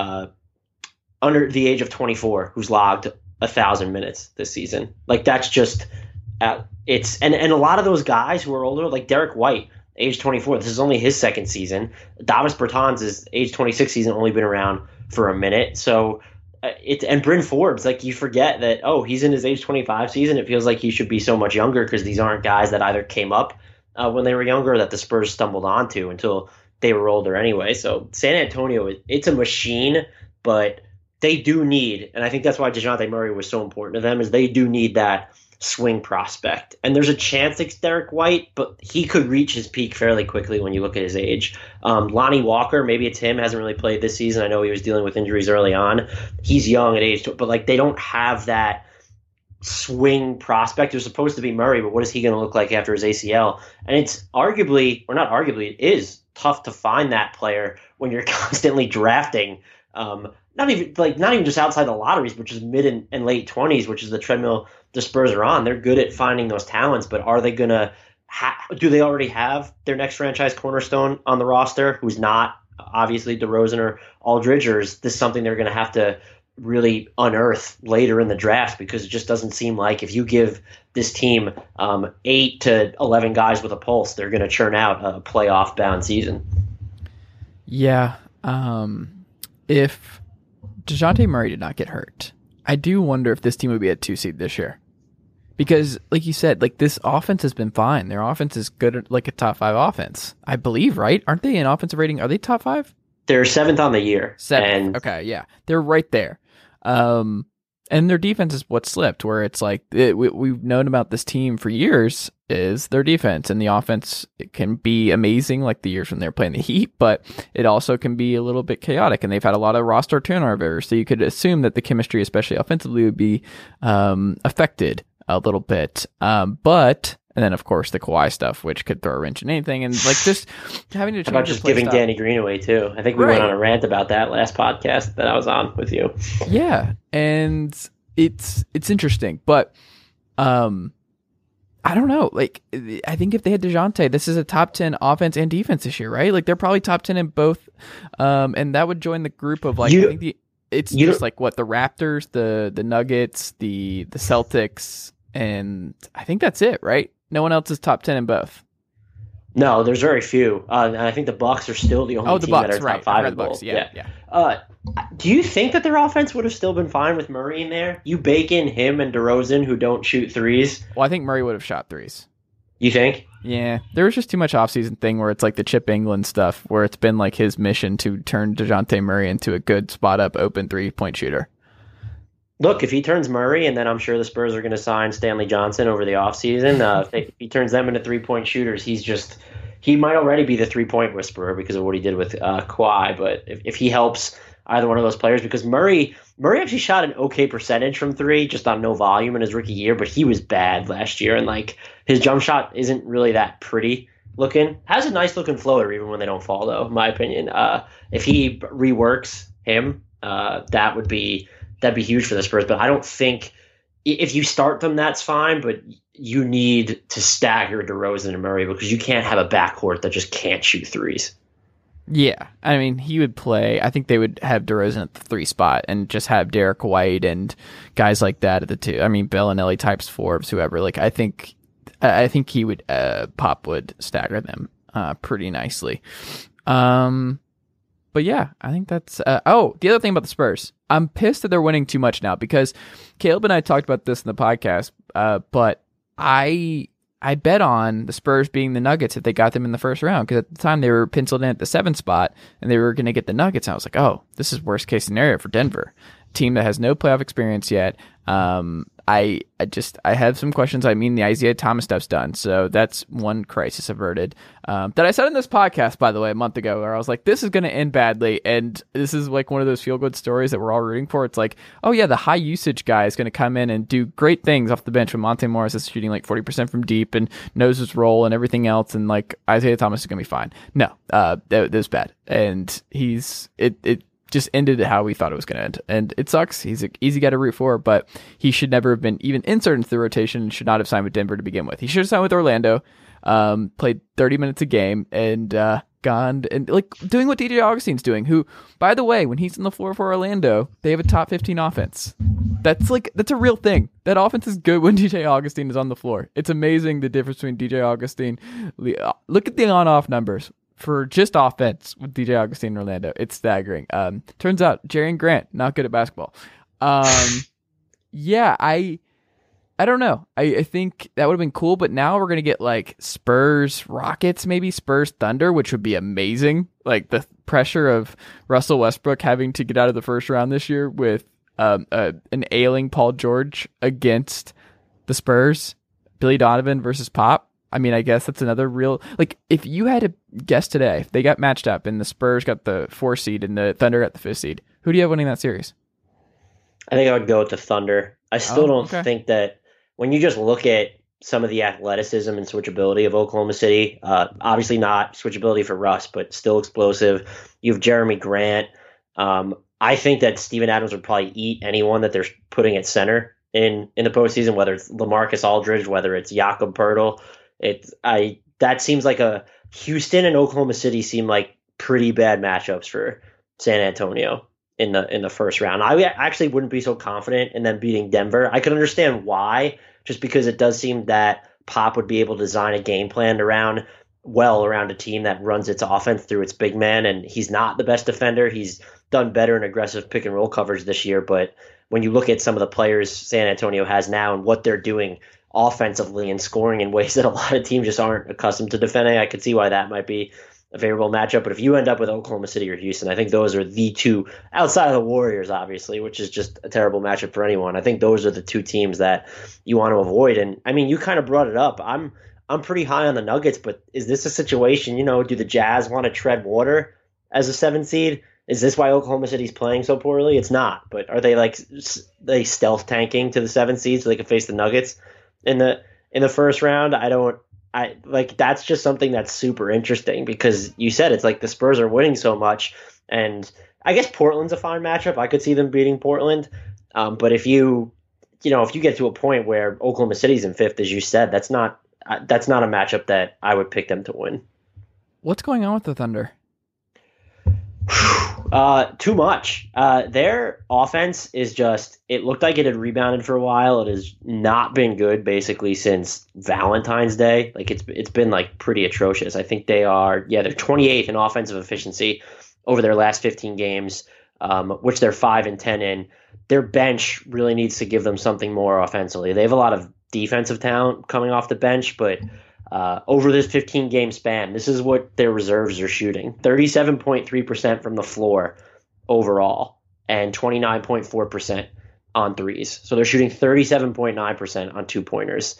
24 who's logged 1,000 minutes this season. Like that's just and a lot of those guys who are older, like Derek White, age 24, this is only his 2nd season. Davis Bertans is age 26 season, only been around for a minute. So and Bryn Forbes, like you forget that, he's in his age 25 season. It feels like he should be so much younger because these aren't guys that either came up when they were younger or that the Spurs stumbled onto until they were older anyway. So San Antonio, it's a machine, but they do need, and I think that's why DeJounte Murray was so important to them, is they do need that swing prospect. And there's a chance it's Derek White, but he could reach his peak fairly quickly when you look at his age. Lonnie Walker, maybe it's him, hasn't really played this season. I know he was dealing with injuries early on. He's young at age, but like they don't have that swing prospect. There's supposed to be Murray, but what is he going to look like after his ACL? And it's arguably, or not arguably, it is tough to find that player when you're constantly drafting. Not even just outside the lotteries, but just mid and late 20s, which is the treadmill the Spurs are on. They're good at finding those talents, but are they going to do they already have their next franchise cornerstone on the roster who's not obviously DeRozan or Aldridge, or is this something they're going to have to really unearth later in the draft? Because it just doesn't seem like if you give this team 8 to 11 guys with a pulse, they're going to churn out a playoff bound season. Yeah. If DeJounte Murray did not get hurt, I do wonder if this team would be a 2 seed this year. Because, like you said, like this offense has been fine. Their offense is good at like a top 5 offense, I believe, right? Aren't they in offensive rating? Are they top 5? They're 7th on the year. 7th. Okay, yeah. They're right there. And their defense is what slipped, where it's like we've known about this team for years is their defense, and the offense, it can be amazing like the years when they're playing the Heat, but it also can be a little bit chaotic, and they've had a lot of roster turnover, so you could assume that the chemistry, especially offensively, would be affected a little bit. But and then of course the Kawhi stuff, which could throw a wrench in anything, and like just having to change about just giving Danny Green away too. I think we went on a rant about that last podcast that I was on with you. Yeah, and it's interesting, but I don't know. Like, I think if they had DeJounte, this is a top 10 offense and defense this year, right? Like, they're probably top 10 in both, and that would join the group of like I think it's just like what the Raptors, the Nuggets, the Celtics, and I think that's it, right? No one else is top 10 in both. No, there's very few. And I think the Bucks are still the only team that are top 5 in both. Yeah. Do you think that their offense would have still been fine with Murray in there? You bake in him and DeRozan, who don't shoot threes. Well, I think Murray would have shot threes. You think? Yeah. There was just too much offseason thing where it's like the Chip England stuff, where it's been like his mission to turn DeJounte Murray into a good spot-up open three-point shooter. Look, if he turns Murray, and then I'm sure the Spurs are going to sign Stanley Johnson over the offseason, if he turns them into three-point shooters, he might already be the three-point whisperer because of what he did with Kawhi. But if he helps either one of those players, because Murray actually shot an okay percentage from three, just on no volume in his rookie year, but he was bad last year, and like his jump shot isn't really that pretty looking. Has a nice looking floater even when they don't fall, though, in my opinion. If he reworks him, that'd be huge for the Spurs. But I don't think if you start them, that's fine, but you need to stagger DeRozan and Murray because you can't have a backcourt that just can't shoot threes. Yeah, I mean, he would play. I think they would have DeRozan at the 3 spot and just have Derek White and guys like that at the 2. I mean, Bellinelli types, Forbes, whoever. Like, I think he would. Pop would stagger them pretty nicely. But yeah, I think that's. The other thing about the Spurs, I'm pissed that they're winning too much now because Caleb and I talked about this in the podcast. But I bet on the Spurs being the Nuggets if they got them in the first round, because at the time they were penciled in at the 7 spot and they were going to get the Nuggets. And I was like, oh, this is worst case scenario for Denver, team that has no playoff experience yet. I have some questions. I mean, the Isaiah Thomas stuff's done, so that's one crisis averted. That I said in this podcast, by the way, a month ago, where I was like, this is going to end badly, and this is like one of those feel-good stories that we're all rooting for. It's like, oh yeah, the high-usage guy is going to come in and do great things off the bench when Monte Morris is shooting like 40% from deep and knows his role and everything else, and like Isaiah Thomas is going to be fine. No, that was bad, and it just ended how we thought it was going to end. And it sucks. He's an easy guy to root for, but he should never have been even inserted into the rotation and should not have signed with Denver to begin with. He should have signed with Orlando, played 30 minutes a game, and gone and like doing what DJ Augustine's doing, who, by the way, when he's on the floor for Orlando, they have a top 15 offense. That's a real thing. That offense is good when DJ Augustine is on the floor. It's amazing the difference between DJ Augustine. Look at the on-off numbers for just offense with DJ Augustine and Orlando. It's staggering. Turns out Jerry Grant, not good at basketball. Yeah, I don't know. I think that would have been cool, but now we're going to get like Spurs Rockets, maybe Spurs Thunder, which would be amazing. Like the pressure of Russell Westbrook having to get out of the first round this year with an ailing Paul George against the Spurs, Billy Donovan versus Pop. I mean, I guess that's another real, like, if you had to guess today, if they got matched up and the Spurs got the 4 seed and the Thunder got the 5th seed, who do you have winning that series? I think I would go with the Thunder. I still don't think that when you just look at some of the athleticism and switchability of Oklahoma City, obviously not switchability for Russ, but still explosive. You have Jeremy Grant. I think that Steven Adams would probably eat anyone that they're putting at center in the postseason, whether it's LaMarcus Aldridge, whether it's Jakob Poeltl. That seems like a Houston and Oklahoma City seem like pretty bad matchups for San Antonio in the first round. I actually wouldn't be so confident in them beating Denver. I could understand why, just because it does seem that Pop would be able to design a game plan around a team that runs its offense through its big man, and he's not the best defender. He's done better in aggressive pick and roll coverage this year, but when you look at some of the players San Antonio has now and what they're doing offensively and scoring in ways that a lot of teams just aren't accustomed to defending, I could see why that might be a favorable matchup. But if you end up with Oklahoma City or Houston, I think those are the two, outside of the Warriors, obviously, which is just a terrible matchup for anyone. I think those are the two teams that you want to avoid. And I mean, you kind of brought it up. I'm pretty high on the Nuggets, but is this a situation, do the Jazz want to tread water as a 7 seed? Is this why Oklahoma City's playing so poorly? It's not. But are they stealth tanking to the 7 seed so they can face the Nuggets in the first round? That's just something that's super interesting, because you said it's like the Spurs are winning so much, and I guess Portland's a fine matchup. I could see them beating Portland. But if you get to a point where Oklahoma City's in 5th, as you said, that's not a matchup that I would pick them to win. What's going on with the Thunder? Too much. Their offense is just, it looked like it had rebounded for a while. It has not been good basically since Valentine's Day. Like it's been like pretty atrocious. I think they're 28th in offensive efficiency over their last 15 games, which they're 5-10 in. Their bench really needs to give them something more offensively. They have a lot of defensive talent coming off the bench, but over this 15-game span, this is what their reserves are shooting. 37.3% from the floor overall and 29.4% on threes. So they're shooting 37.9% on 2-pointers.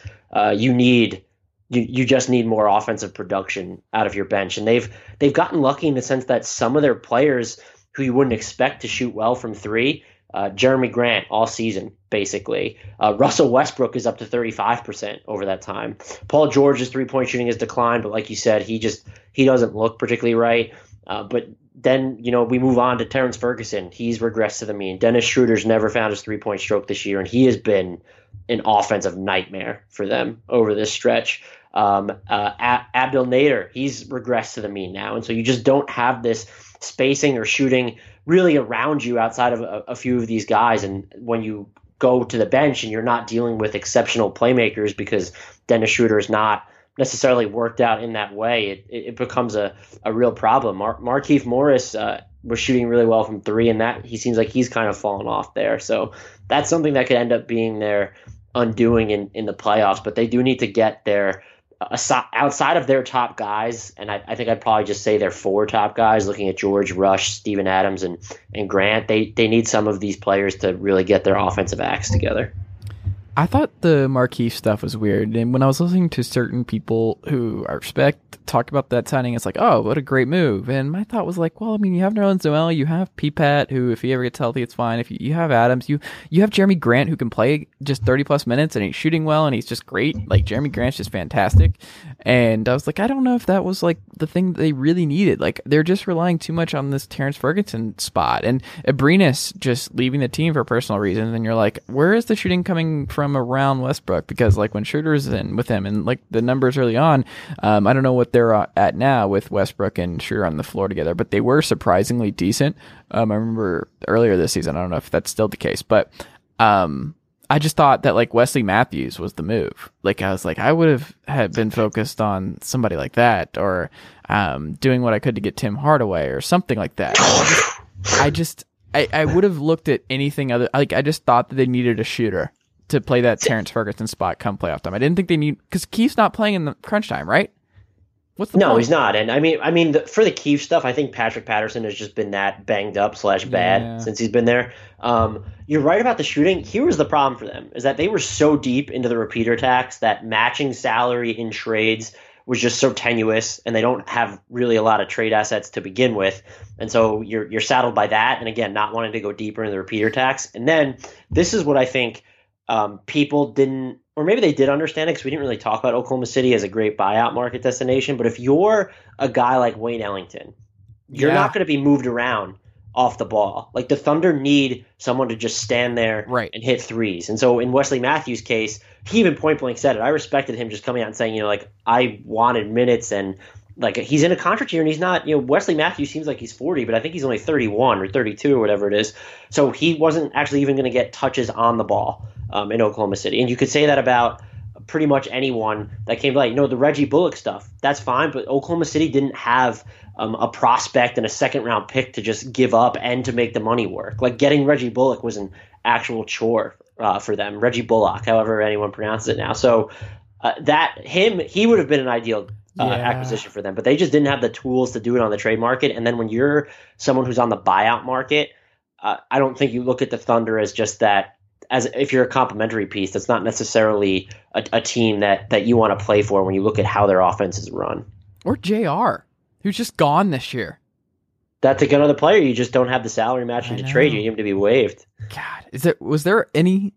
You just need more offensive production out of your bench. And they've gotten lucky in the sense that some of their players who you wouldn't expect to shoot well from 3, Jeremy Grant all season, basically. Russell Westbrook is up to 35% over that time. Paul George's 3-point shooting has declined, but like you said, he doesn't look particularly right. But then, we move on to Terrence Ferguson. He's regressed to the mean. Dennis Schroeder's never found his 3-point stroke this year, and he has been an offensive nightmare for them over this stretch. Abdel Nader, he's regressed to the mean now, and so you just don't have this spacing or shooting really around you outside of a few of these guys. And when you go to the bench and you're not dealing with exceptional playmakers because Dennis Schroeder is not necessarily worked out in that way, it becomes a real problem. Markieff Morris was shooting really well from 3, and that he seems like he's kind of fallen off there. So that's something that could end up being their undoing in the playoffs. But they do need to get their outside of their top guys, and I think I'd probably just say their 4 top guys, looking at George, Rush, Steven Adams, and Grant, they need some of these players to really get their offensive acts together. I thought the Markieff stuff was weird, and when I was listening to certain people who I respect talk about that signing, it's like, oh, what a great move. And my thought was like, well, I mean, you have Nerlens Noel, you have P-Pat, who, if he ever gets healthy, it's fine. If you have Adams, you have Jeremy Grant, who can play just 30-plus minutes, and he's shooting well, and he's just great. Like, Jeremy Grant's just fantastic. And I was like, I don't know if that was, like, the thing that they really needed. Like, they're just relying too much on this Terrence Ferguson spot. And Abrines just leaving the team for personal reasons, and you're like, where is the shooting coming from around Westbrook? Because, like, when Schroeder's in with him, and, like, the numbers early on, I don't know what they're at now with Westbrook and Schroeder on the floor together, but they were surprisingly decent. I remember earlier this season, I don't know if that's still the case, but I just thought that, like, Wesley Matthews was the move. Like, I was like, I would have been focused on somebody like that, or doing what I could to get Tim Hardaway or something like that. I would have looked at anything other. Like, I just thought that they needed a shooter to play that Terrence Ferguson spot come playoff time. I didn't think they need, because Keith's not playing in the crunch time, right? What's the No, point? he's not. And I mean, for the Keefe stuff, I think Patrick Patterson has just been that banged up / bad since he's been there. You're right about the shooting. Here was the problem for them, is that they were so deep into the repeater tax that matching salary in trades was just so tenuous, and they don't have really a lot of trade assets to begin with. And so you're saddled by that. And again, not wanting to go deeper into the repeater tax. And then this is what I think people didn't, or maybe they did understand it, because we didn't really talk about Oklahoma City as a great buyout market destination. But if you're a guy like Wayne Ellington, you're not going to be moved around off the ball. Like, the Thunder need someone to just stand there and hit threes. And so in Wesley Matthews' case, he even point blank said it. I respected him just coming out and saying, I wanted minutes, and like, he's in a contract year, and he's not, Wesley Matthews seems like he's 40, but I think he's only 31 or 32 or whatever it is. So he wasn't actually even going to get touches on the ball in Oklahoma City. And you could say that about pretty much anyone that came to light. The Reggie Bullock stuff, that's fine, but Oklahoma City didn't have a prospect and a second-round pick to just give up and to make the money work. Like, getting Reggie Bullock was an actual chore for them. Reggie Bullock, however anyone pronounces it now. So he would have been an ideal acquisition for them, but they just didn't have the tools to do it on the trade market. And then when you're someone who's on the buyout market, I don't think you look at the Thunder as just that. As if you're a complimentary piece, that's not necessarily a team that you want to play for when you look at how their offense is run. Or JR, who's just gone this year. That's another player. You just don't have the salary matching to trade. You need him to be waived. God, was there any?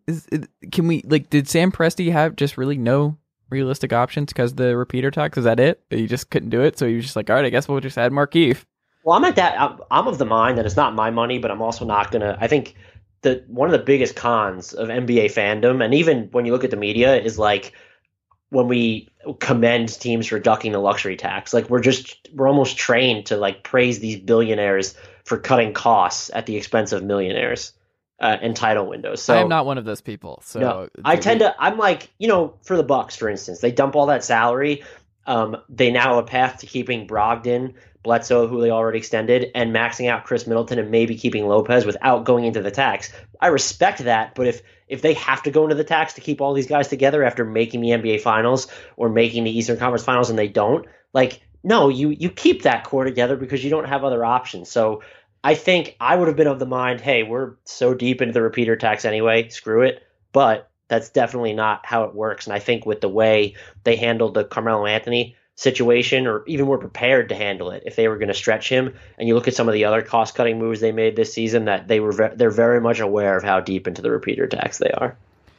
Did Sam Presti have just really no realistic options because of the repeater tax? Is that it? You just couldn't do it, so he was just like, all right, I guess we'll just add Markieff. Well, I'm at that. I'm of the mind that it's not my money, but I'm also not gonna. I think one of the biggest cons of NBA fandom, and even when you look at the media, is like when we commend teams for ducking the luxury tax. Like, we're almost trained to like praise these billionaires for cutting costs at the expense of millionaires and title windows. So I am not one of those people. So no, I'm like, for the Bucks, for instance, they dump all that salary. They now have a path to keeping Brogdon, Bledsoe, who they already extended, and maxing out Chris Middleton and maybe keeping Lopez without going into the tax. I respect that, but if they have to go into the tax to keep all these guys together after making the NBA Finals or making the Eastern Conference Finals and they don't, no, you keep that core together because you don't have other options. So I think I would have been of the mind, hey, we're so deep into the repeater tax anyway, screw it. But that's definitely not how it works. And I think with the way they handled the Carmelo Anthony situation, or even were prepared to handle it if they were going to stretch him, and you look at some of the other cost-cutting moves they made this season, that they're very much aware of how deep into the repeater tax they are.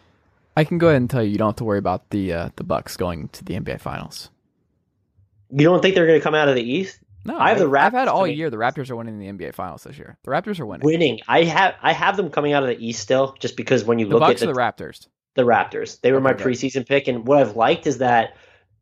I can go ahead and tell you don't have to worry about the Bucks going to the NBA Finals. You don't think they're going to come out of the East? No, I have the Raptors. I've had all year the Raptors are winning the NBA Finals this year. The Raptors are winning. I have them coming out of the East still, just because when you look Bucks at the Raptors. The Raptors. They were my preseason pick, and what I've liked is that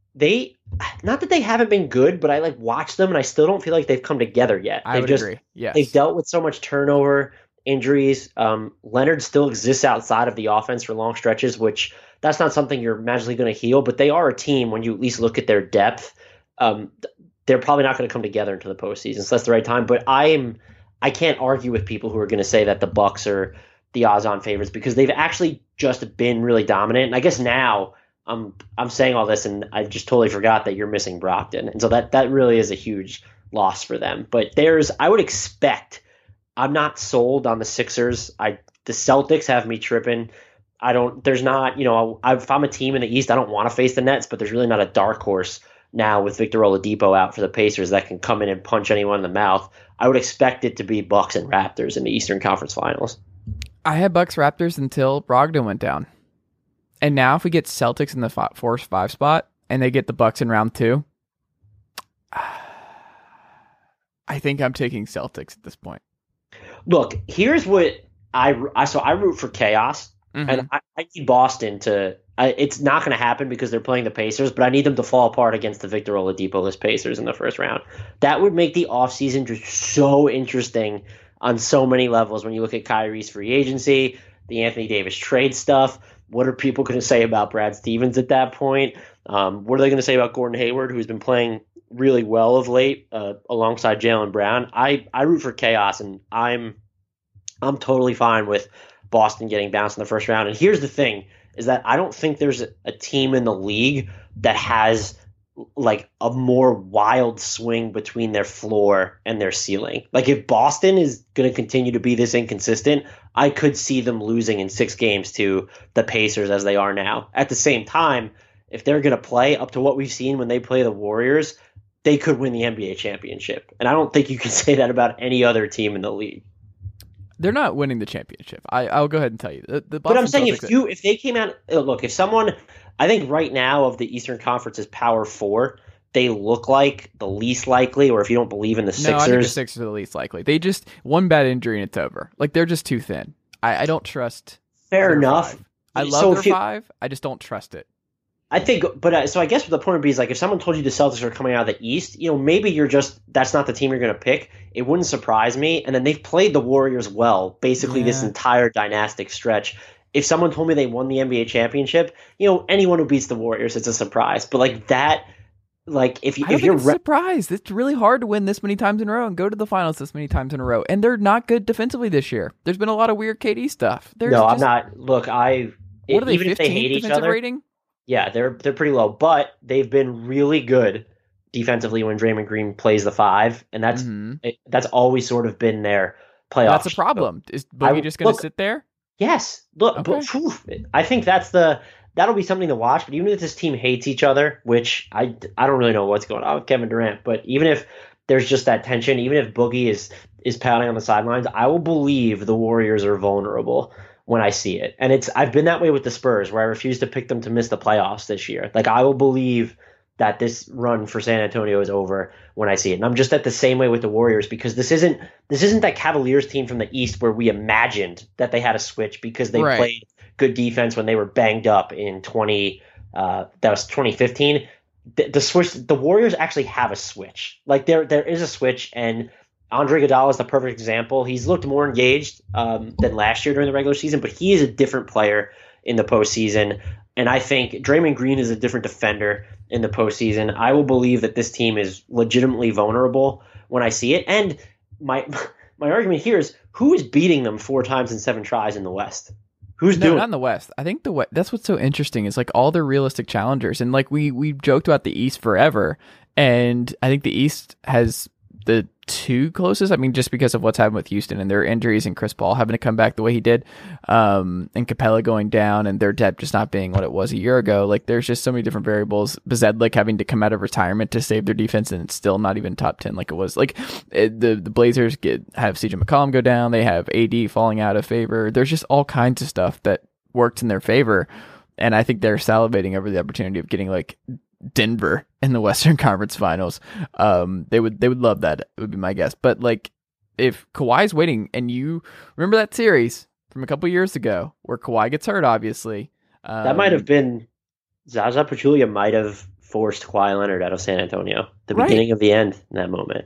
not that they haven't been good, but I watched them, and I still don't feel like they've come together yet. I would agree. Yes. They've dealt with so much turnover, injuries. Leonard still exists outside of the offense for long stretches, which that's not something you're magically going to heal, but they are a team when you at least look at their depth. They're probably not going to come together into the postseason, so that's the right time. But I can't argue with people who are going to say that the Bucks are the odds-on favorites, because they've actually just been really dominant. And I guess now I'm saying all this, and I just totally forgot that you're missing Brogdon, and so that really is a huge loss for them. But I would expect. I'm not sold on the Sixers. The Celtics have me tripping. There's not, if I'm a team in the East, I don't want to face the Nets, but there's really not a dark horse now with Victor Oladipo out for the Pacers that can come in and punch anyone in the mouth. I would expect it to be Bucks and Raptors in the Eastern Conference Finals. I had Bucks Raptors until Brogdon went down. And now if we get Celtics in the 4-5 spot and they get the Bucks in round 2, I think I'm taking Celtics at this point. Look, here's what I root for chaos, and I need Boston to. It's not going to happen because they're playing the Pacers, but I need them to fall apart against the Victor Oladipo-less Pacers in the first round. That would make the offseason just so interesting on so many levels. When you look at Kyrie's free agency, the Anthony Davis trade stuff, what are people going to say about Brad Stevens at that point? What are they going to say about Gordon Hayward, who's been playing really well of late alongside Jaylen Brown? I root for chaos, and I'm totally fine with Boston getting bounced in the first round. And here's the thing. is that I don't think there's a team in the league that has like a more wild swing between their floor and their ceiling. Like if Boston is going to continue to be this inconsistent, I could see them losing in 6 games to the Pacers as they are now. At the same time, if they're going to play up to what we've seen when they play the Warriors, they could win the NBA championship. And I don't think you can say that about any other team in the league. They're not winning the championship. I'll go ahead and tell you. But I'm saying if they came out, look, if someone, I think right now of the Eastern Conference's Power 4, they look like the least likely, or if you don't believe in the Sixers. No, I think the Sixers are the least likely. They just, one bad injury and it's over. Like, they're just too thin. I don't trust. Fair enough. 5. I love their 5. I just don't trust it. I think, but so I guess the point would be is like if someone told you the Celtics are coming out of the East, maybe that's not the team you're going to pick. It wouldn't surprise me. And then they've played the Warriors well, basically this entire dynastic stretch. If someone told me they won the NBA championship, anyone who beats the Warriors, it's a surprise. But like that, like if you're surprised, it's really hard to win this many times in a row and go to the finals this many times in a row. And they're not good defensively this year. There's been a lot of weird KD stuff. I'm not. Look, what are they? Even if they hate each other, rating? Yeah, they're pretty low, but they've been really good defensively when Draymond Green plays the 5, and that's always sort of been their playoff. That's a problem. Is Boogie just going to sit there? Yes. Look, okay. But I think that'll be something to watch. But even if this team hates each other, which I don't really know what's going on with Kevin Durant, but even if there's just that tension, even if Boogie is pouting on the sidelines, I will believe the Warriors are vulnerable when I see it. And I've been that way with the Spurs, where I refuse to pick them to miss the playoffs this year. Like I will believe that this run for San Antonio is over when I see it. And I'm just at the same way with the Warriors, because this isn't that Cavaliers team from the East where we imagined that they had a switch because they played good defense when they were banged up in 2015. The switch, the Warriors actually have a switch. Like there is a switch, and Andre Iguodala is the perfect example. He's looked more engaged than last year during the regular season, but he is a different player in the postseason. And I think Draymond Green is a different defender in the postseason. I will believe that this team is legitimately vulnerable when I see it. And my argument here is, who is beating them 4 times in 7 tries in the West? Who's doing? Not in the West. I think the West. That's what's so interesting. Is like all the realistic challengers, and like we joked about the East forever, and I think the East has the 2 closest. I mean, just because of what's happened with Houston and their injuries and Chris Paul having to come back the way he did, and Capella going down and their depth just not being what it was a year ago. Like there's just so many different variables. Bezetlik having to come out of retirement to save their defense, and it's still not even top 10 like it was. Like the Blazers have CJ McCollum go down. They have AD falling out of favor. There's just all kinds of stuff that worked in their favor, and I think they're salivating over the opportunity of getting like Denver in the Western Conference Finals. They would love that. It would be my guess. But like, if Kawhi's waiting, and you remember that series from a couple years ago where Kawhi gets hurt, obviously that might have been Zaza Pachulia might have forced Kawhi Leonard out of San Antonio. The beginning of the end in that moment.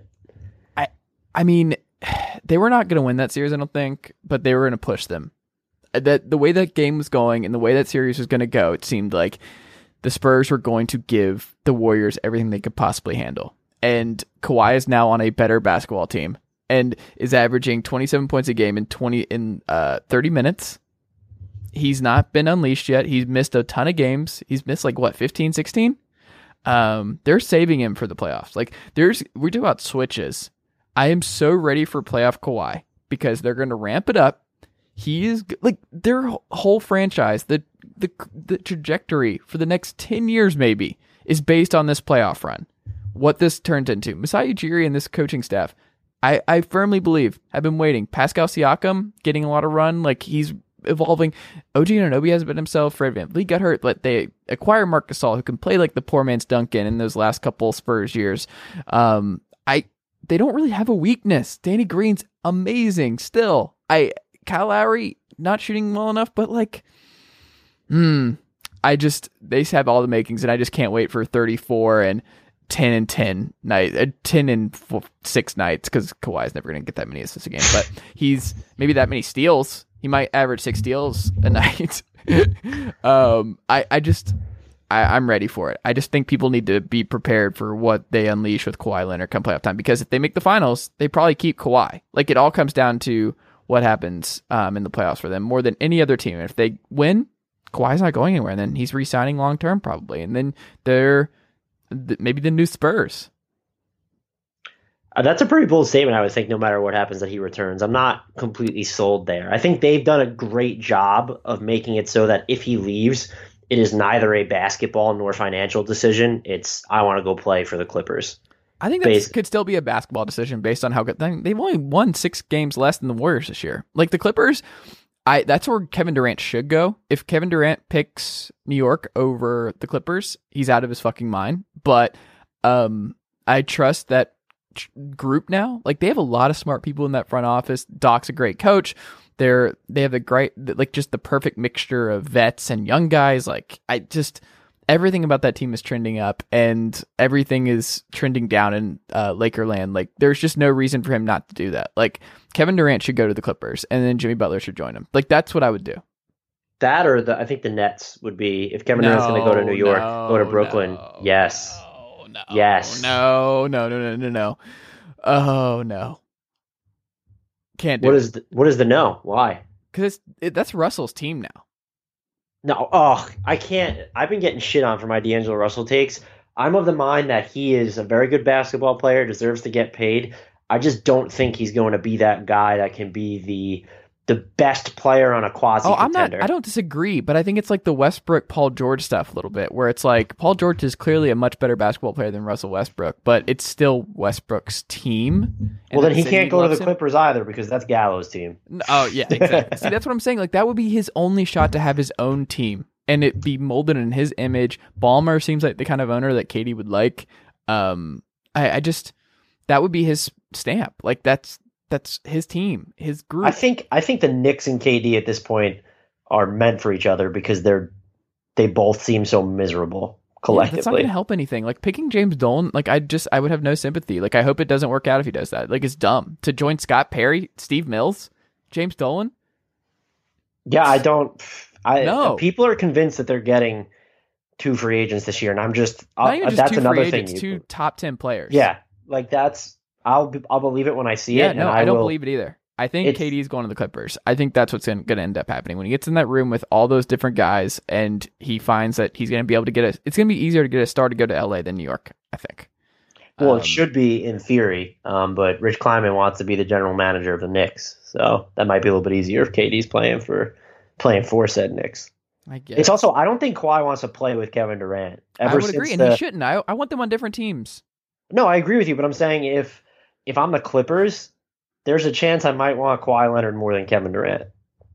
I mean, they were not going to win that series, I don't think, but they were going to push them. That the way that game was going and the way that series was going to go, it seemed like the Spurs were going to give the Warriors everything they could possibly handle. And Kawhi is now on a better basketball team and is averaging 27 points a game in 30 minutes. He's not been unleashed yet. He's missed a ton of games. He's missed 15, 16. They're saving him for the playoffs. Like we talk about switches. I am so ready for playoff Kawhi because they're going to ramp it up. He is like their whole franchise, the trajectory for the next 10 years maybe is based on this playoff run. What this turns into. Masai Ujiri and this coaching staff, I firmly believe, have been waiting. Pascal Siakam getting a lot of run, like he's evolving. OG Anunoby hasn't been himself. Fred VanVleet got hurt, but they acquire Marc Gasol, who can play like the poor man's Duncan in those last couple Spurs years. They don't really have a weakness. Danny Green's amazing still. Kyle Lowry not shooting well enough, but they have all the makings, and I just can't wait for 34 and 10 and 10 night, 10 and 6 nights, because Kawhi's never going to get that many assists a game, but he's maybe that many steals. He might average 6 steals a night. I'm ready for it. I just think people need to be prepared for what they unleash with Kawhi Leonard come playoff time, because if they make the finals, they probably keep Kawhi. Like it all comes down to what happens in the playoffs for them more than any other team. If they win, Kawhi's not going anywhere. And then he's re-signing long term probably. And then they're maybe the new Spurs. That's a pretty bold statement, I would think, no matter what happens that he returns. I'm not completely sold there. I think they've done a great job of making it so that if he leaves, it is neither a basketball nor financial decision. It's, I want to go play for the Clippers. I think that could still be a basketball decision based on how good they've only won 6 games less than the Warriors this year. Like the Clippers, that's where Kevin Durant should go. If Kevin Durant picks New York over the Clippers, he's out of his fucking mind. But I trust that group now. Like they have a lot of smart people in that front office. Doc's a great coach. They have the great, like just the perfect mixture of vets and young guys. Like everything about that team is trending up and everything is trending down in Lakerland. Like there's just no reason for him not to do that. Like Kevin Durant should go to the Clippers and then Jimmy Butler should join him. Like that's what I would do. That or I think the Nets would be, if Kevin Durant's going to go to New York, go to Brooklyn. Yes. Yes. No. Oh no. Can't do it. What is the no? Why? Because that's Russell's team now. No. I can't. I've been getting shit on for my D'Angelo Russell takes. I'm of the mind that he is a very good basketball player, deserves to get paid. I just don't think he's going to be that guy that can be the best player on a quasi contender. I don't disagree, but I think it's like the Westbrook Paul George stuff a little bit, where it's like Paul George is clearly a much better basketball player than Russell Westbrook, but it's still Westbrook's team. Well, then he can't go to the Clippers either because that's Gallo's team. Oh yeah, exactly. See, that's what I'm saying. Like that would be his only shot to have his own team and it be molded in his image. Ballmer seems like the kind of owner that Katie would like. I just that would be his stamp. Like that's his team, his group. I think the Knicks and KD at this point are meant for each other because they both seem so miserable collectively. Yeah, that's not going to help anything. Like picking James Dolan, like I would have no sympathy. Like I hope it doesn't work out if he does that. Like it's dumb to join Scott Perry, Steve Mills, James Dolan. Yeah, I don't. No. People are convinced that they're getting 2 free agents this year, and I'm just. Not even just that's 2 another free thing. agents, 2 top 10 players. Yeah, like that's. I'll believe it when I see it. No, and I don't believe it either. I think KD is going to the Clippers. I think that's what's going to end up happening when he gets in that room with all those different guys, and he finds that he's going to be able to it's going to be easier to get a star to go to LA than New York. I think. Well, it should be in theory, but Rich Kleiman wants to be the general manager of the Knicks, so that might be a little bit easier if KD's playing for said Knicks. I guess. It's also I don't think Kawhi wants to play with Kevin Durant. I would agree, and he shouldn't. I want them on different teams. No, I agree with you, but I'm saying if I'm the Clippers, there's a chance I might want Kawhi Leonard more than Kevin Durant.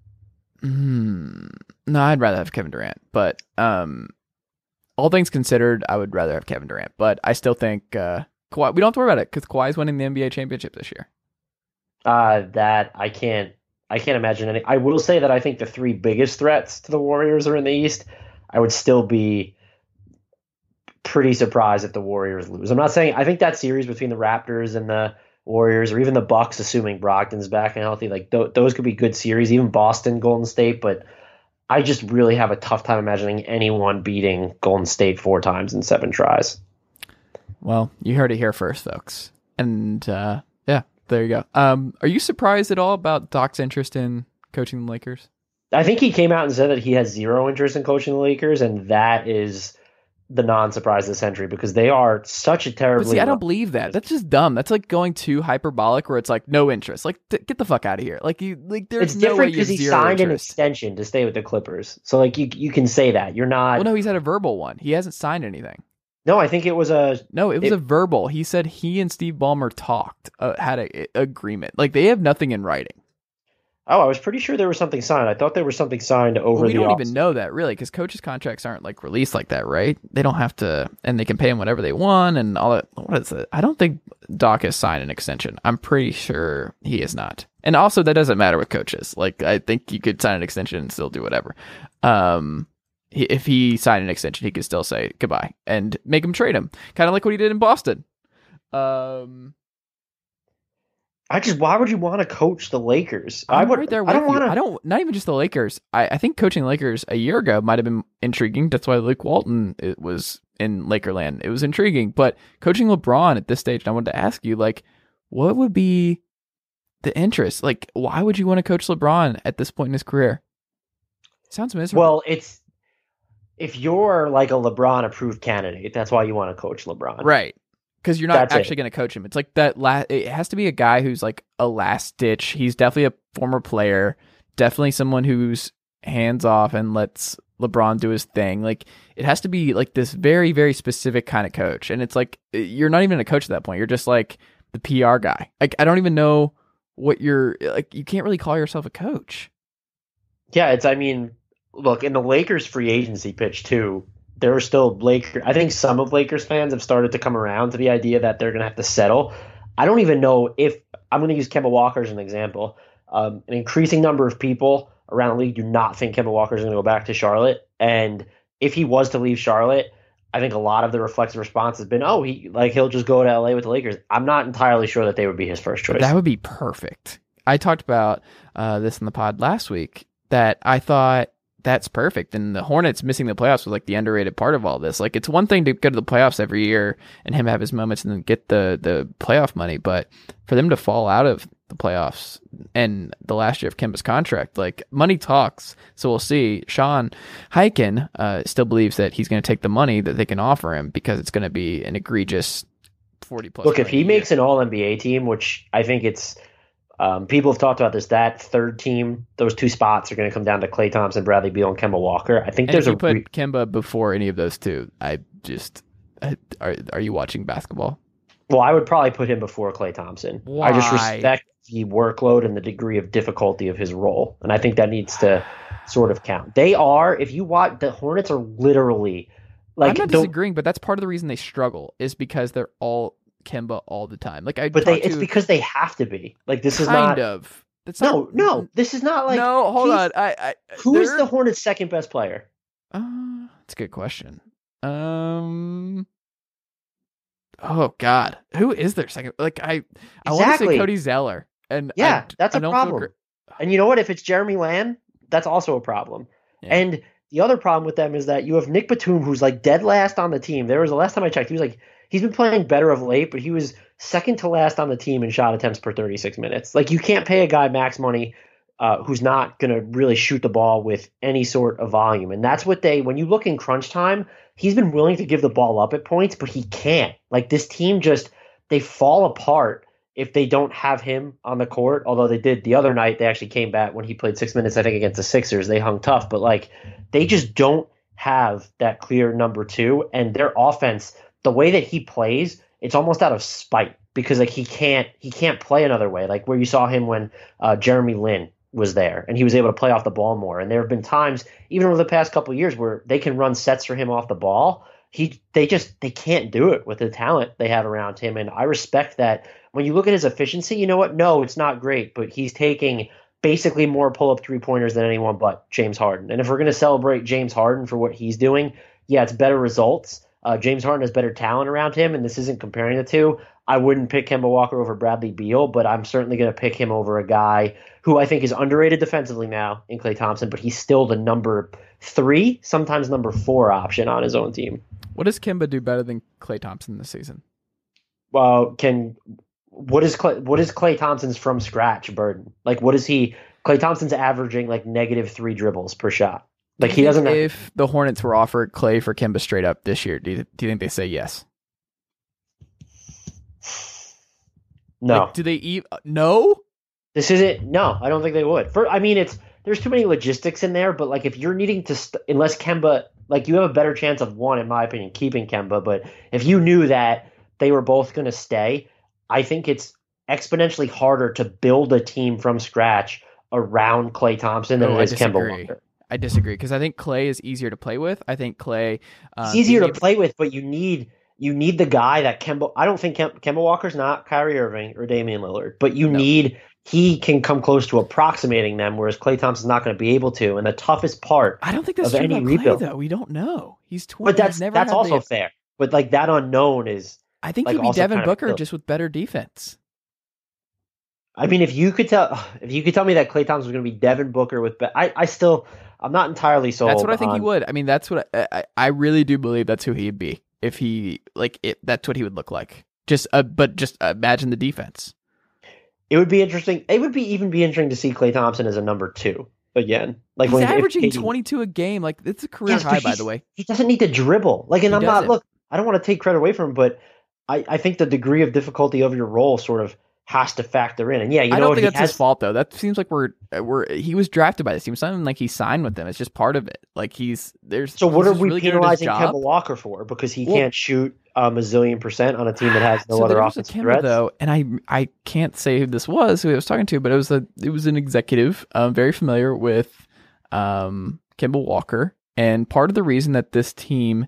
No, I'd rather have Kevin Durant, but all things considered, I would rather have Kevin Durant. But I still think Kawhi. We don't have to worry about it because Kawhi's winning the NBA championship this year. That I can't imagine any. I will say that I think the 3 biggest threats to the Warriors are in the East. I would still be pretty surprised if the Warriors lose. I'm not saying I think that series between the Raptors and the Warriors, or even the Bucks, assuming Brogdon's back and healthy, like those could be good series. Even Boston, Golden State, but I just really have a tough time imagining anyone beating Golden State 4 times in 7 tries. Well, you heard it here first, folks. And yeah, there you go. Are you surprised at all about Doc's interest in coaching the Lakers? I think he came out and said that he has 0 interest in coaching the Lakers, and that is the non-surprise of the century because they are such a terribly. But see, I don't believe that. That's just dumb. That's like going too hyperbolic, where it's like no interest. Like get the fuck out of here. Like there's it's no way different because he signed an extension to stay with the Clippers. So like you can say that you're not. Well, no, he's had a verbal one. He hasn't signed anything. No, I think it was a. No, it was a verbal. He said he and Steve Ballmer talked, had a agreement. Like they have nothing in writing. Oh, I was pretty sure there was something signed. I thought there was something signed over we the. We don't even know that really, because coaches' contracts aren't like released like that, right? They don't have to, and they can pay him whatever they want and all that. What is it? I don't think Doc has signed an extension. I'm pretty sure he is not. And also, that doesn't matter with coaches. Like I think you could sign an extension and still do whatever. If he signed an extension, he could still say goodbye and make him trade him, kind of like what he did in Boston. Why would you want to coach the Lakers? Not even just the Lakers. I think coaching the Lakers a year ago might have been intriguing. That's why Luke Walton was in Lakerland. It was intriguing, but coaching LeBron at this stage, and I wanted to ask you, like, what would be the interest? Like, why would you want to coach LeBron at this point in his career? Sounds miserable. Well, if you're like a LeBron approved candidate, that's why you want to coach LeBron. Right. Because you're not That's actually it. going to coach him. It's like that. It has to be a guy who's like a last ditch. He's definitely a former player, definitely someone who's hands off and lets LeBron do his thing. Like it has to be like this very, very specific kind of coach. And it's like you're not even a coach at that point. You're just like the PR guy. Like I don't even know what you're like. You can't really call yourself a coach. Yeah, I mean, look, in the Lakers free agency pitch too, there are still Lakers. I think some of Lakers fans have started to come around to the idea that they're going to have to settle. I don't even know if I'm going to use Kemba Walker as an example. An increasing number of people around the league do not think Kemba Walker is going to go back to Charlotte. And if he was to leave Charlotte, I think a lot of the reflexive response has been, oh, he'll just go to LA with the Lakers. I'm not entirely sure that they would be his first choice. That would be perfect. I talked about this in the pod last week that I thought that's perfect. And the Hornets missing the playoffs was like the underrated part of all this. Like it's one thing to go to the playoffs every year and him have his moments and then get the playoff money, but for them to fall out of the playoffs and the last year of Kemba's contract, like money talks. So we'll see. Sean Hyken still believes that he's going to take the money that they can offer him because it's going to be an egregious 40 plus. Look, if he makes an all NBA team, which I think it's, people have talked about this, that third team, those two spots are going to come down to Klay Thompson, Bradley Beal, and Kemba Walker. I think and there's if you put Kemba before any of those two, are you watching basketball? Well, I would probably put him before Klay Thompson. Why? I just respect the workload and the degree of difficulty of his role, and I think that needs to sort of count. They are, if you watch, the Hornets are literally like. I'm not disagreeing, but that's part of the reason they struggle is because they're all Kemba all the time. Like it's because they have to be. Like this is not kind of. That's no. This is not like. No, hold on. Who is the Hornets' second best player? That's a good question. Oh God, who is their second? Like I want to say Cody Zeller, and yeah, that's a problem. And you know what? If it's Jeremy Lamb, that's also a problem. Yeah. And the other problem with them is that you have Nick Batum, who's like dead last on the team. There was the last time I checked, he's been playing better of late, but he was second to last on the team in shot attempts per 36 minutes. Like you can't pay a guy max money who's not going to really shoot the ball with any sort of volume. And that's what when you look in crunch time, he's been willing to give the ball up at points, but he can't. Like this team they fall apart if they don't have him on the court. Although they did the other night, they actually came back when he played 6 minutes, I think, against the Sixers. They hung tough, but like they just don't have that clear number two. And their offense, the way that he plays, it's almost out of spite because like he can't play another way. Like where you saw him when Jeremy Lin was there and he was able to play off the ball more. And there have been times, even over the past couple of years, where they can run sets for him off the ball. They can't do it with the talent they have around him. And I respect that. When you look at his efficiency, you know what? No, it's not great, but he's taking basically more pull-up three-pointers than anyone but James Harden. And if we're going to celebrate James Harden for what he's doing, yeah, it's better results. James Harden has better talent around him, and this isn't comparing the two. I wouldn't pick Kemba Walker over Bradley Beal, but I'm certainly going to pick him over a guy who I think is underrated defensively now in Klay Thompson, but he's still the number 3, sometimes number 4 option on his own team. What does Kemba do better than Klay Thompson this season? Well, what is Klay Thompson's from scratch burden? Like, what is he? Klay Thompson's averaging like -3 dribbles per shot. Like he doesn't. If the Hornets were offered Klay for Kemba straight up this year, do you think they say yes? No. Like, do they no? This isn't. No, I don't think they would. There's too many logistics in there. But like, if you're needing to, unless Kemba, like you have a better chance of one, in my opinion, keeping Kemba. But if you knew that they were both going to stay, I think it's exponentially harder to build a team from scratch around Klay Thompson than it is Kemba Walker. I disagree because I think Klay is easier to play with. I think Klay it's easier to play with, but you need the guy that Kemba. I don't think Kemba Walker's not Kyrie Irving or Damian Lillard, but he can come close to approximating them, whereas Klay Thompson's not going to be able to. And the toughest part, I don't think that's of true any about rebuild, Klay, though. We don't know. He's 20. But that's also fair. But like that unknown is. I think like he'd be Devin Booker built. just with better defense. I mean, if you could tell me that Klay Thompson was going to be Devin Booker with, I'm not entirely sold. That's what I think he would. I mean, that's what I really do believe that's who he'd be if he that's what he would look like. But just imagine the defense. It would be interesting. It would be interesting to see Klay Thompson as a number 2. again. Like He's if averaging KD 22 a game. Like it's a career Yes, but high, by the way. he doesn't need to dribble. Like, and He I'm not, doesn't. look, I don't want to take credit away from him, but I think the degree of difficulty of your role sort of has to factor in. And yeah, I don't think that's his fault though. That seems like he was drafted by this team. It's not even like he signed with them. It's just part of it. Like So what are we really penalizing Kemba Walker for? Because he can't shoot a mazillion % on a team that has no other offensive threats? Though, and I can't say who this was, who I was talking to, but it was an executive very familiar with Kemba Walker. And part of the reason that this team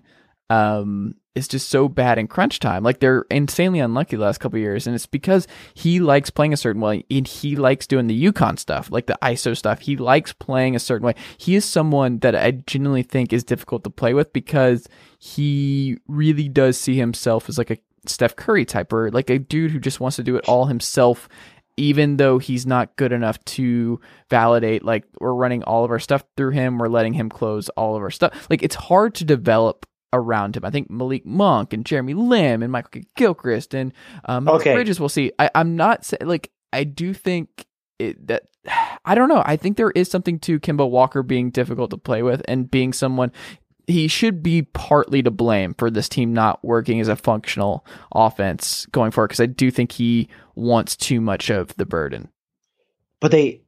is just so bad in crunch time, like they're insanely unlucky the last couple of years, and it's because he likes playing a certain way, and he likes doing the UConn stuff, like the ISO stuff. He likes playing a certain way. He is someone that I genuinely think is difficult to play with because he really does see himself as like a Steph Curry type, or like a dude who just wants to do it all himself, even though he's not good enough to validate, like, we're running all of our stuff through him, we're letting him close all of our stuff. Like, it's hard to develop around him. I think Malik Monk and Jeremy Lamb and Michael Gilchrist and Miles Bridges, we'll see. I'm not saying, like, I do think that, I don't know. I think there is something to Kemba Walker being difficult to play with and being someone, he should be partly to blame for this team not working as a functional offense going forward, because I do think he wants too much of the burden. But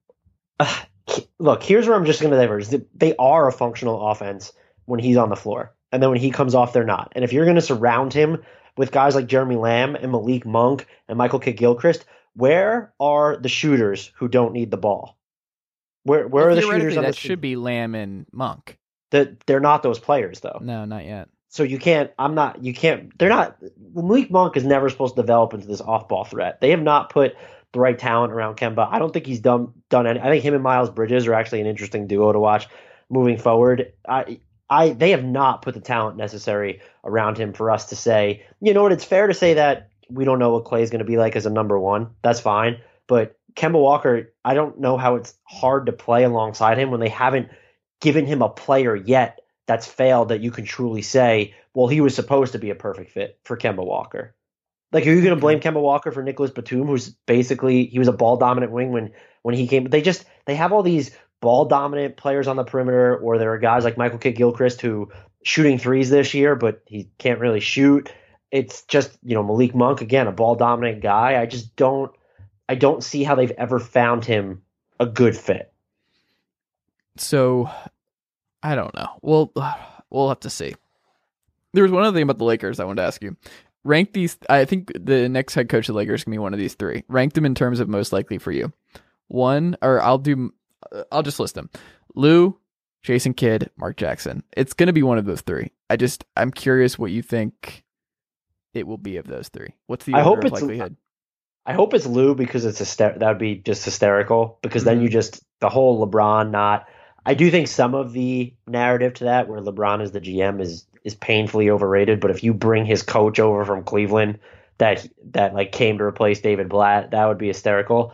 look, here's where I'm just going to diverge. They are a functional offense when he's on the floor. And then when he comes off, they're not. And if you're going to surround him with guys like Jeremy Lamb and Malik Monk and Michael Kidd-Gilchrist, where are the shooters who don't need the ball? Where are the shooters on that this should be Lamb and Monk. They're not those players, though. No, not yet. So they're not, Malik Monk is never supposed to develop into this off-ball threat. They have not put the right talent around Kemba. I don't think he's done any. I think him and Miles Bridges are actually an interesting duo to watch moving forward. They have not put the talent necessary around him for us to say, you know what, it's fair to say that we don't know what Clay is going to be like as a number one. That's fine. But Kemba Walker, I don't know how it's hard to play alongside him when they haven't given him a player yet that's failed that you can truly say, well, he was supposed to be a perfect fit for Kemba Walker. Like, are you going to blame Kemba Walker for Nicholas Batum, who's basically, he was a ball dominant wing when he came? They have all these ball dominant players on the perimeter, or there are guys like Michael Kidd-Gilchrist who shooting threes this year, but he can't really shoot. It's just, Malik Monk, again, a ball dominant guy. I don't see how they've ever found him a good fit. So, I don't know. We'll have to see. There was one other thing about the Lakers I wanted to ask you. Rank these. I think the next head coach of the Lakers can be one of these three. Rank them in terms of most likely for you. I'll just list them: Lou, Jason Kidd, Mark Jackson. It's going to be one of those three. I'm curious what you think it will be of those three. What's the order of likelihood? I hope it's Lou, because that would be just hysterical, because then the whole LeBron I do think some of the narrative to that, where LeBron is the GM, is painfully overrated. But if you bring his coach over from Cleveland that like came to replace David Blatt, that would be hysterical.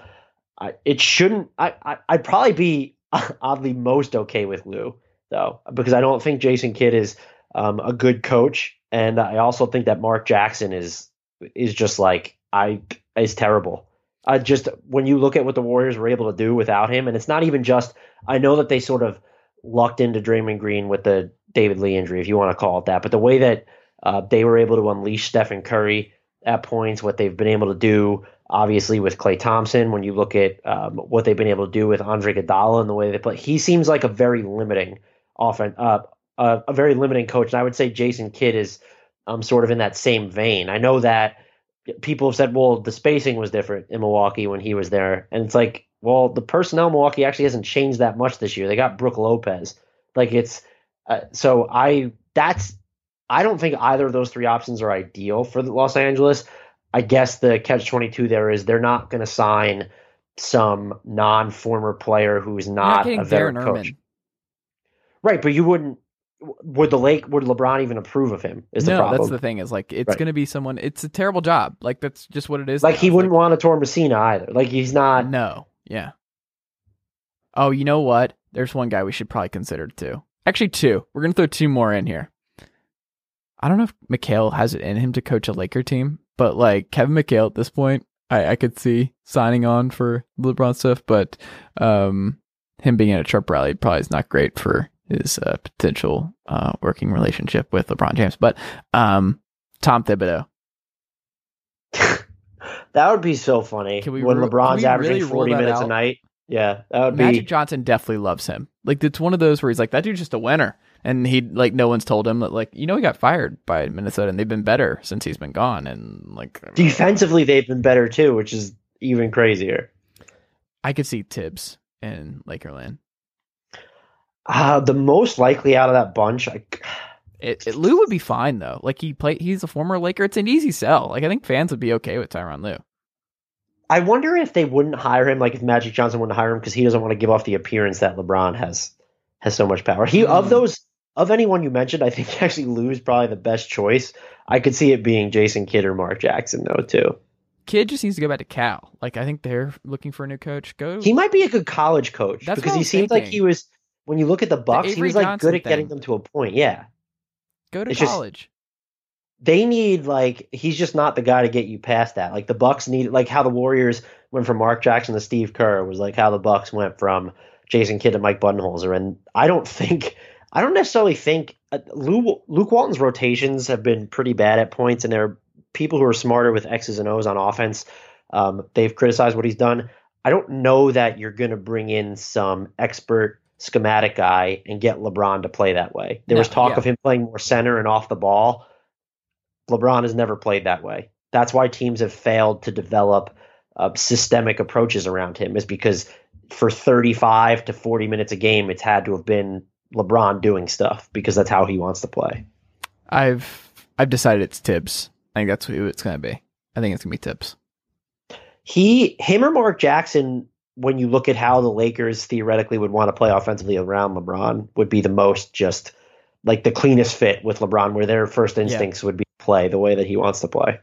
I'd probably be oddly most okay with Lou, though, because I don't think Jason Kidd is a good coach, and I also think that Mark Jackson is just like is terrible. Just when you look at what the Warriors were able to do without him, and it's not even just, I know that they sort of lucked into Draymond Green with the David Lee injury, if you want to call it that, but the way that they were able to unleash Stephen Curry at points, what they've been able to do, obviously with Klay Thompson, when you look at what they've been able to do with Andre Iguodala and the way they play, he seems like a very limiting a very limiting coach. And I would say Jason Kidd is sort of in that same vein. I know that people have said, well, the spacing was different in Milwaukee when he was there. And it's like, well, the personnel in Milwaukee actually hasn't changed that much this year. They got Brook Lopez. Like, it's I don't think either of those three options are ideal for Los Angeles. I guess the catch-22 there is they're not going to sign some non-former player who's not a veteran coach. Right, but you wouldn't. Would LeBron even approve of him? Is the problem? That's the thing. Is like it's going to be someone. It's a terrible job. Like, that's just what it is. Like, he wouldn't want a Tor Messina either. Like, he's not. No. Yeah. Oh, you know what? There's one guy we should probably consider too. Actually, two. We're gonna throw two more in here. I don't know if McHale has it in him to coach a Laker team, but like Kevin McHale at this point, I could see signing on for LeBron stuff. But him being at a Trump rally probably is not great for his potential working relationship with LeBron James. But Tom Thibodeau. That would be so funny when LeBron's averaging 40 minutes a night. Yeah, that would be. Magic Johnson definitely loves him. Like, it's one of those where he's like, that dude's just a winner. And he, like, no one's told him that, like, he got fired by Minnesota and they've been better since he's been gone. And, like, defensively, they've been better too, which is even crazier. I could see Tibbs in Lakerland. The most likely out of that bunch, Lou would be fine though. Like, he's a former Laker. It's an easy sell. Like, I think fans would be okay with Tyronn Lue. I wonder if they wouldn't hire him, like if Magic Johnson wouldn't hire him because he doesn't want to give off the appearance that LeBron has so much power. Of anyone you mentioned, I think actually Lou's probably the best choice. I could see it being Jason Kidd or Mark Jackson though too. Kidd just needs to go back to Cal. Like, I think they're looking for a new coach. He might be a good college coach because he seemed like he was. When you look at the Bucks, he was like good at getting them to a point. Yeah, go to college. They need, like, he's just not the guy to get you past that. Like, the Bucks need, like, how the Warriors went from Mark Jackson to Steve Kerr was like how the Bucks went from Jason Kidd to Mike Budenholzer. And I don't necessarily think Luke Walton's rotations have been pretty bad at points, and there are people who are smarter with X's and O's on offense. They've criticized what he's done. I don't know that you're going to bring in some expert schematic guy and get LeBron to play that way. There was talk of him playing more center and off the ball. LeBron has never played that way. That's why teams have failed to develop systemic approaches around him, is because for 35 to 40 minutes a game, it's had to have been LeBron doing stuff because that's how he wants to play. I've decided it's Tibbs. I think that's who it's going to be. I think it's going to be Tibbs. Him or Mark Jackson, when you look at how the Lakers theoretically would want to play offensively around LeBron, would be the most just like the cleanest fit with LeBron, where their first instincts would be play the way that he wants to play.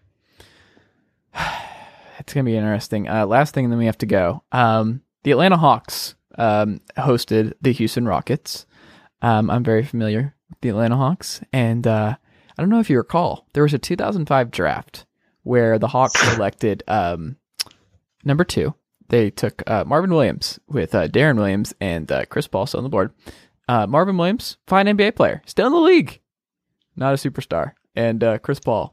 It's going to be interesting. Last thing, and then we have to go. The Atlanta Hawks hosted the Houston Rockets. I'm very familiar with the Atlanta Hawks, and I don't know if you recall, there was a 2005 draft where the Hawks selected number 2. They took Marvin Williams with Darren Williams and Chris Paul still on the board. Marvin Williams, fine NBA player, still in the league, not a superstar. And Chris Paul,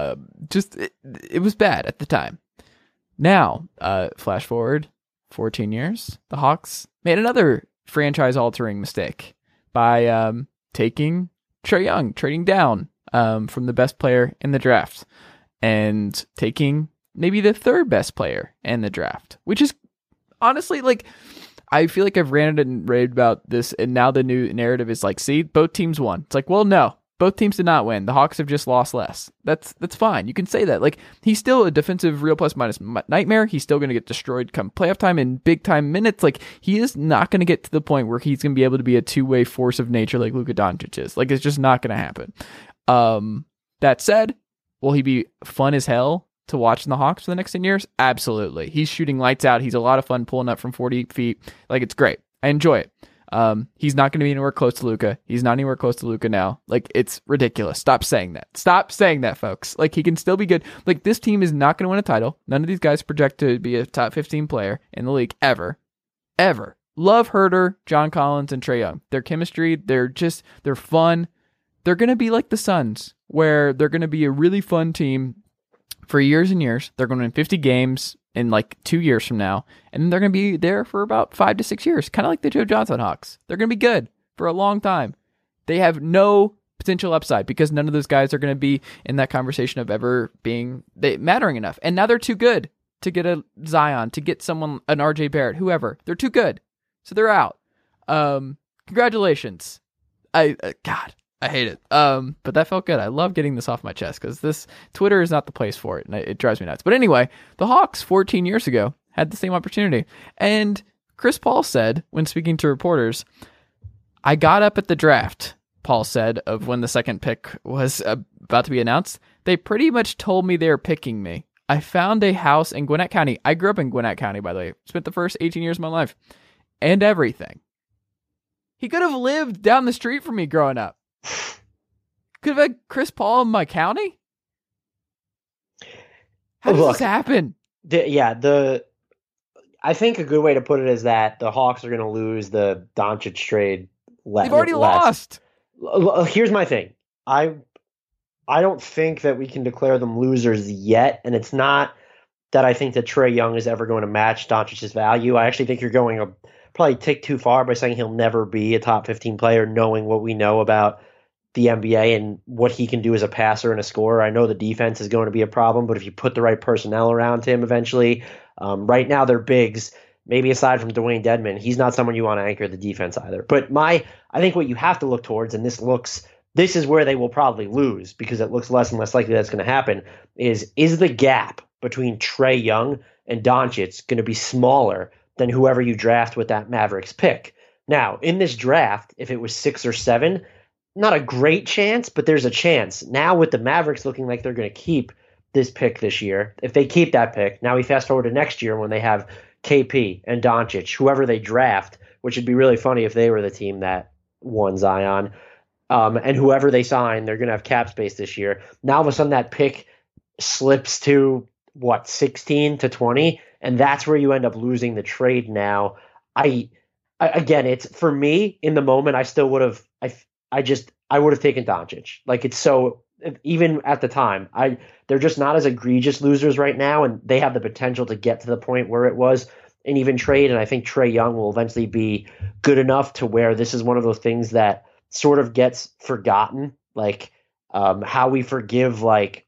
it was bad at the time. Now, flash forward 14 years, the Hawks made another franchise-altering mistake by taking Trae Young, trading down from the best player in the draft, and taking maybe the third best player in the draft, which is honestly, like, I feel like I've ranted and raved about this, and now the new narrative is like, see, both teams won. It's like, well, no. Both teams did not win. The Hawks have just lost less. That's fine. You can say that. Like, he's still a defensive real plus minus nightmare. He's still going to get destroyed come playoff time in big time minutes. Like, he is not going to get to the point where he's going to be able to be a two-way force of nature like Luka Doncic is. Like, it's just not going to happen. That said, will he be fun as hell to watch in the Hawks for the next 10 years? Absolutely. He's shooting lights out. He's a lot of fun pulling up from 40 feet. Like, it's great. I enjoy it. He's not going to be anywhere close to Luka. He's not anywhere close to Luka now. Like, it's ridiculous. Stop saying that. Stop saying that, folks. Like, he can still be good. Like, this team is not going to win a title. None of these guys project to be a top 15 player in the league ever. Ever. Love Herter, John Collins, and Trae Young. Their chemistry, they're fun. They're going to be like the Suns, where they're going to be a really fun team for years and years. They're going to win 50 games in like 2 years from now, and they're going to be there for about 5 to 6 years, kind of like the Joe Johnson Hawks. They're going to be good for a long time. They have no potential upside because none of those guys are going to be in that conversation of ever being mattering enough. And now they're too good to get a Zion, to get someone, an RJ Barrett, whoever. They're too good, so they're out. Congratulations. God, I hate it. But that felt good. I love getting this off my chest because this Twitter is not the place for it, and it drives me nuts. But anyway, the Hawks 14 years ago had the same opportunity. And Chris Paul said, when speaking to reporters, I got up at the draft, Paul said, of when the second pick was about to be announced. They pretty much told me they were picking me. I found a house in Gwinnett County. I grew up in Gwinnett County, by the way. Spent the first 18 years of my life. And everything. He could have lived down the street from me growing up. Could have had Chris Paul in my county? How does this happen? I I think a good way to put it is that the Hawks are going to lose the Doncic trade. They've already lost. Here's my thing. I don't think that we can declare them losers yet, and it's not that I think that Trae Young is ever going to match Doncic's value. I actually think you're going a probably tick too far by saying he'll never be a top 15 player, knowing what we know about the NBA and what he can do as a passer and a scorer. I know the defense is going to be a problem, but if you put the right personnel around him eventually, right now they're bigs. Maybe aside from Dwayne Dedmon, he's not someone you want to anchor the defense either. But I think what you have to look towards, and this is where they will probably lose because it looks less and less likely that's going to happen, is the gap between Trae Young and Doncic going to be smaller than whoever you draft with that Mavericks pick. Now, in this draft, if it was 6 or 7, not a great chance, but there's a chance. Now with the Mavericks looking like they're going to keep this pick this year, if they keep that pick, now we fast forward to next year when they have KP and Doncic, whoever they draft, which would be really funny if they were the team that won Zion, and whoever they sign, they're going to have cap space this year. Now all of a sudden that pick slips to 16 to 20, and that's where you end up losing the trade. Now, again, it's for me in the moment. I still would have. I would have taken Doncic. Like it's so. Even at the time, they're just not as egregious losers right now, and they have the potential to get to the point where it was an even trade. And I think Trae Young will eventually be good enough to where this is one of those things that sort of gets forgotten, like how we forgive,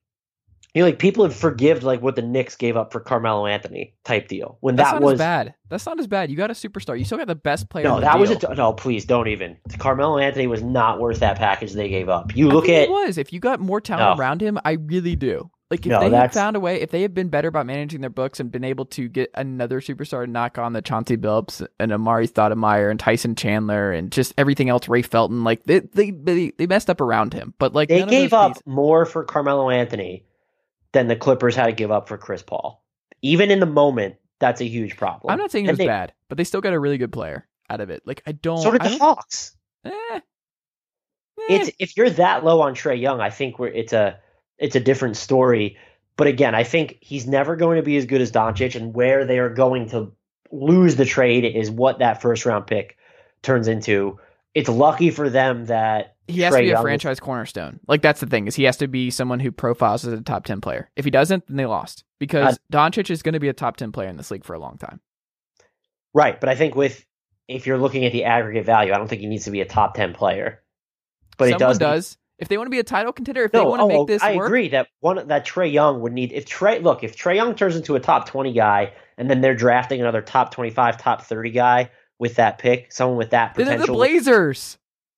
people have forgived what the Knicks gave up for Carmelo Anthony type deal. When That's that not was as bad. That's not as bad. You got a superstar. You still got the best player. No, in the that deal. was no. Please don't even. Carmelo Anthony was not worth that package they gave up. I think it was. If you got more talent around him, I really do. If they had found a way, if they had been better about managing their books and been able to get another superstar to knock on the Chauncey Billups and Amari Stoudemire and Tyson Chandler and just everything else, Ray Felton, they messed up around him. But they gave up more for Carmelo Anthony than the Clippers had to give up for Chris Paul. Even in the moment, that's a huge problem. I'm not saying it was bad, but they still got a really good player out of it. So did the Hawks. It's if you're that low on Trae Young, I think it's a different story. But again, I think he's never going to be as good as Doncic, and where they are going to lose the trade is what that first round pick turns into. It's lucky for them that he has to be a franchise cornerstone. That's the thing, is he has to be someone who profiles as a top 10 player. If he doesn't, then they lost, because Doncic is going to be a top 10 player in this league for a long time. Right, but I think if you're looking at the aggregate value, I don't think he needs to be a top 10 player. But someone does. If they want to be a title contender, they want to make this work. I agree that Trae Young would need. If Trae Young turns into a top 20 guy, and then they're drafting another top 25, top 30 guy with that pick, someone with that potential. They're the Blazers.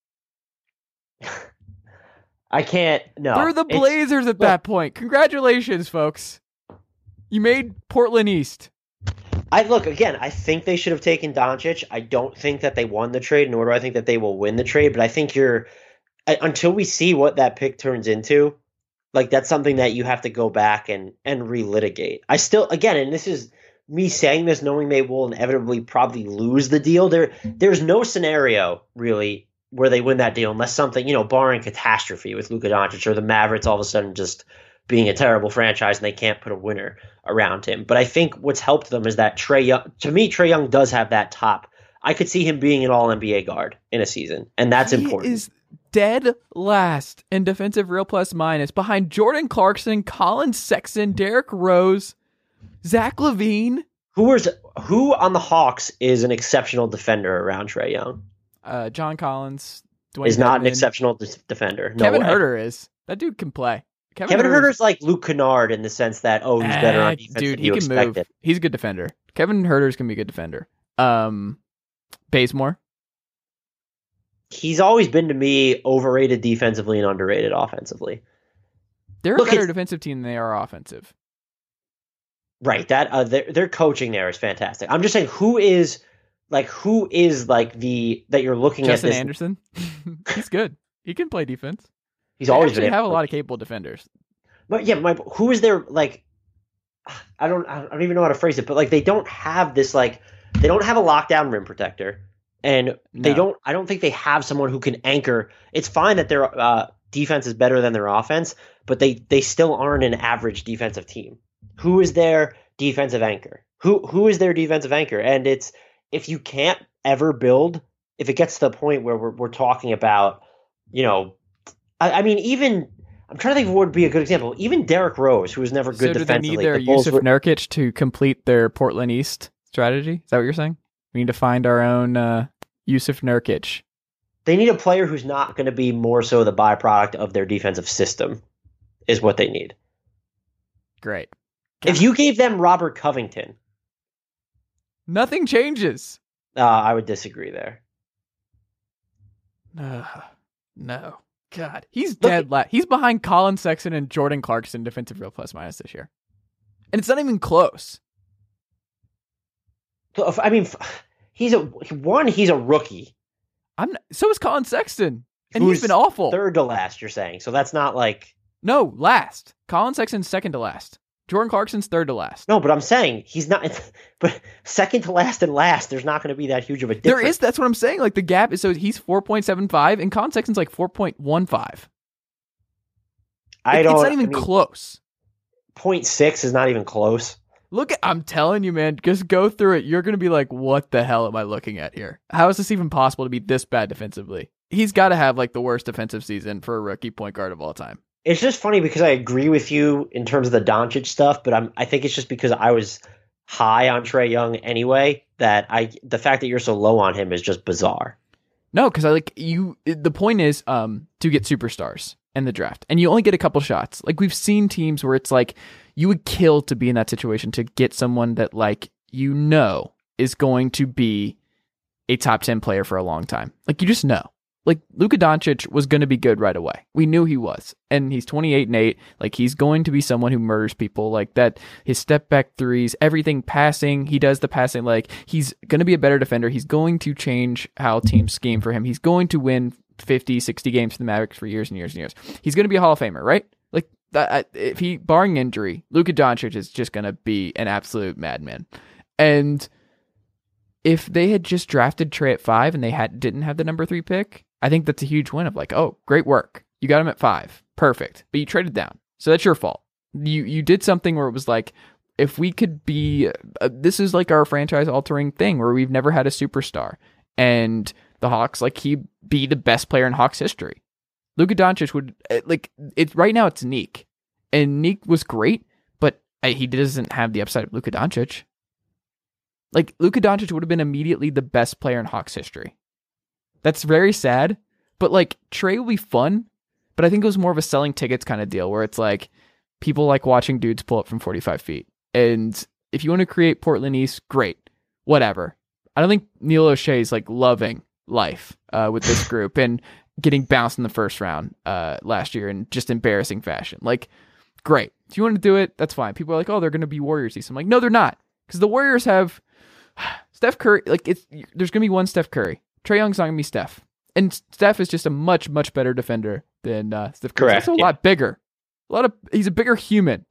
I can't. No, they're the Blazers at that point. Congratulations, folks. You made Portland East. I think they should have taken Doncic. I don't think that they won the trade, nor do I think that they will win the trade. But I think until we see what that pick turns into, that's something that you have to go back and relitigate. I still, again, and this is me saying this knowing they will inevitably probably lose the deal. There's no scenario really where they win that deal unless something, barring catastrophe with Luka Doncic or the Mavericks all of a sudden just being a terrible franchise and they can't put a winner around him. But I think what's helped them is that Trae Young does have that top. I could see him being an all-NBA guard in a season, and that's important. He is dead last in defensive real plus minus behind Jordan Clarkson, Colin Sexton, Derrick Rose, Zach LaVine. Who on the Hawks is an exceptional defender around Trae Young? John Collins Dwayne is not an exceptional defender. No Kevin way. Huerter is. That dude can play. Kevin Huerter's like Luke Kennard in the sense that he's better on defense dude, than you expected. Move. He's a good defender. Kevin Huerter's gonna be a good defender. Bazemore. He's always been to me overrated defensively and underrated offensively. They're a better defensive team than they are offensive. Right. That their coaching there is fantastic. I'm just saying who is that you're looking at Justin Anderson? He's good. He can play defense. He's always been. They have a lot of capable defenders. But yeah, who is there I don't even know how to phrase it, but they don't have this they don't have a lockdown rim protector. And I don't think they have someone who can anchor. It's fine that their defense is better than their offense, but they still aren't an average defensive team. Who is their defensive anchor? Who is their defensive anchor? And it's if you can't ever build, if it gets to the point where we're talking about, I mean, even I'm trying to think of what would be a good example. Even Derrick Rose, who was never good defensively. So do they need their Yusuf Nurkic to complete their Portland East strategy? Is that what you're saying? We need to find our own Yusuf Nurkic. They need a player who's not going to be more so the byproduct of their defensive system, is what they need. Great. If you gave them Robert Covington, nothing changes. I would disagree there. No. God, he's dead last. He's behind Colin Sexton and Jordan Clarkson defensive real plus minus this year. And it's not even close. I mean, he's a rookie. So is Colin Sexton. And he's been awful. Third to last, you're saying. So that's not like... No, last. Colin Sexton's second to last. Jordan Clarkson's third to last. No, but I'm saying he's not. But second to last and last, there's not going to be that huge of a difference. There is. That's what I'm saying. Like the gap is, so he's 4.75 and Colin Sexton's like 4.15. It's not even close. 0.6 is not even close. I'm telling you, man, just go through it. You're going to be like, what the hell am I looking at here? How is this even possible to be this bad defensively? He's got to have like the worst defensive season for a rookie point guard of all time. It's just funny because I agree with you in terms of the Doncic stuff, but I think it's just because I was high on Trae Young anyway that the fact that you're so low on him is just bizarre. No, because the point is to get superstars in the draft, and you only get a couple shots. Like we've seen teams where it's like you would kill to be in that situation to get someone that is going to be a top 10 player for a long time. Like you just know. Like Luka Doncic was going to be good right away. We knew he was, and he's 28-8. Like he's going to be someone who murders people. Like that, his step back threes, everything passing. He does the passing. Like he's going to be a better defender. He's going to change how teams scheme for him. He's going to win 50, 60 games for the Mavericks for years and years and years. He's going to be a Hall of Famer, right? Like if he, barring injury, Luka Doncic is just going to be an absolute madman. And if they had just drafted Trae at 5 and they didn't have the number 3 pick, I think that's a huge win of like, oh, great work. You got him at 5. Perfect. But you traded down. So that's your fault. You did something where it was like, if we could be, this is like our franchise altering thing where we've never had a superstar. And the Hawks, like he'd be the best player in Hawks history. Luka Doncic would, right now it's Neek. And Neek was great, but he doesn't have the upside of Luka Doncic. Like Luka Doncic would have been immediately the best player in Hawks history. That's very sad, but like Trae will be fun, but I think it was more of a selling tickets kind of deal where it's like people like watching dudes pull up from 45 feet. And if you want to create Portland East, great, whatever. I don't think Neil O'Shea is like loving life with this group and getting bounced in the first round last year in just embarrassing fashion. Like, great. If you want to do it, that's fine. People are like, oh, they're going to be Warriors East. I'm like, no, they're not. Because the Warriors have Steph Curry. Like, there's going to be one Steph Curry. Trae Young's not going to be Steph. And Steph is just a much, much better defender than Steph Curry. Correct. He's a lot bigger. He's a bigger human.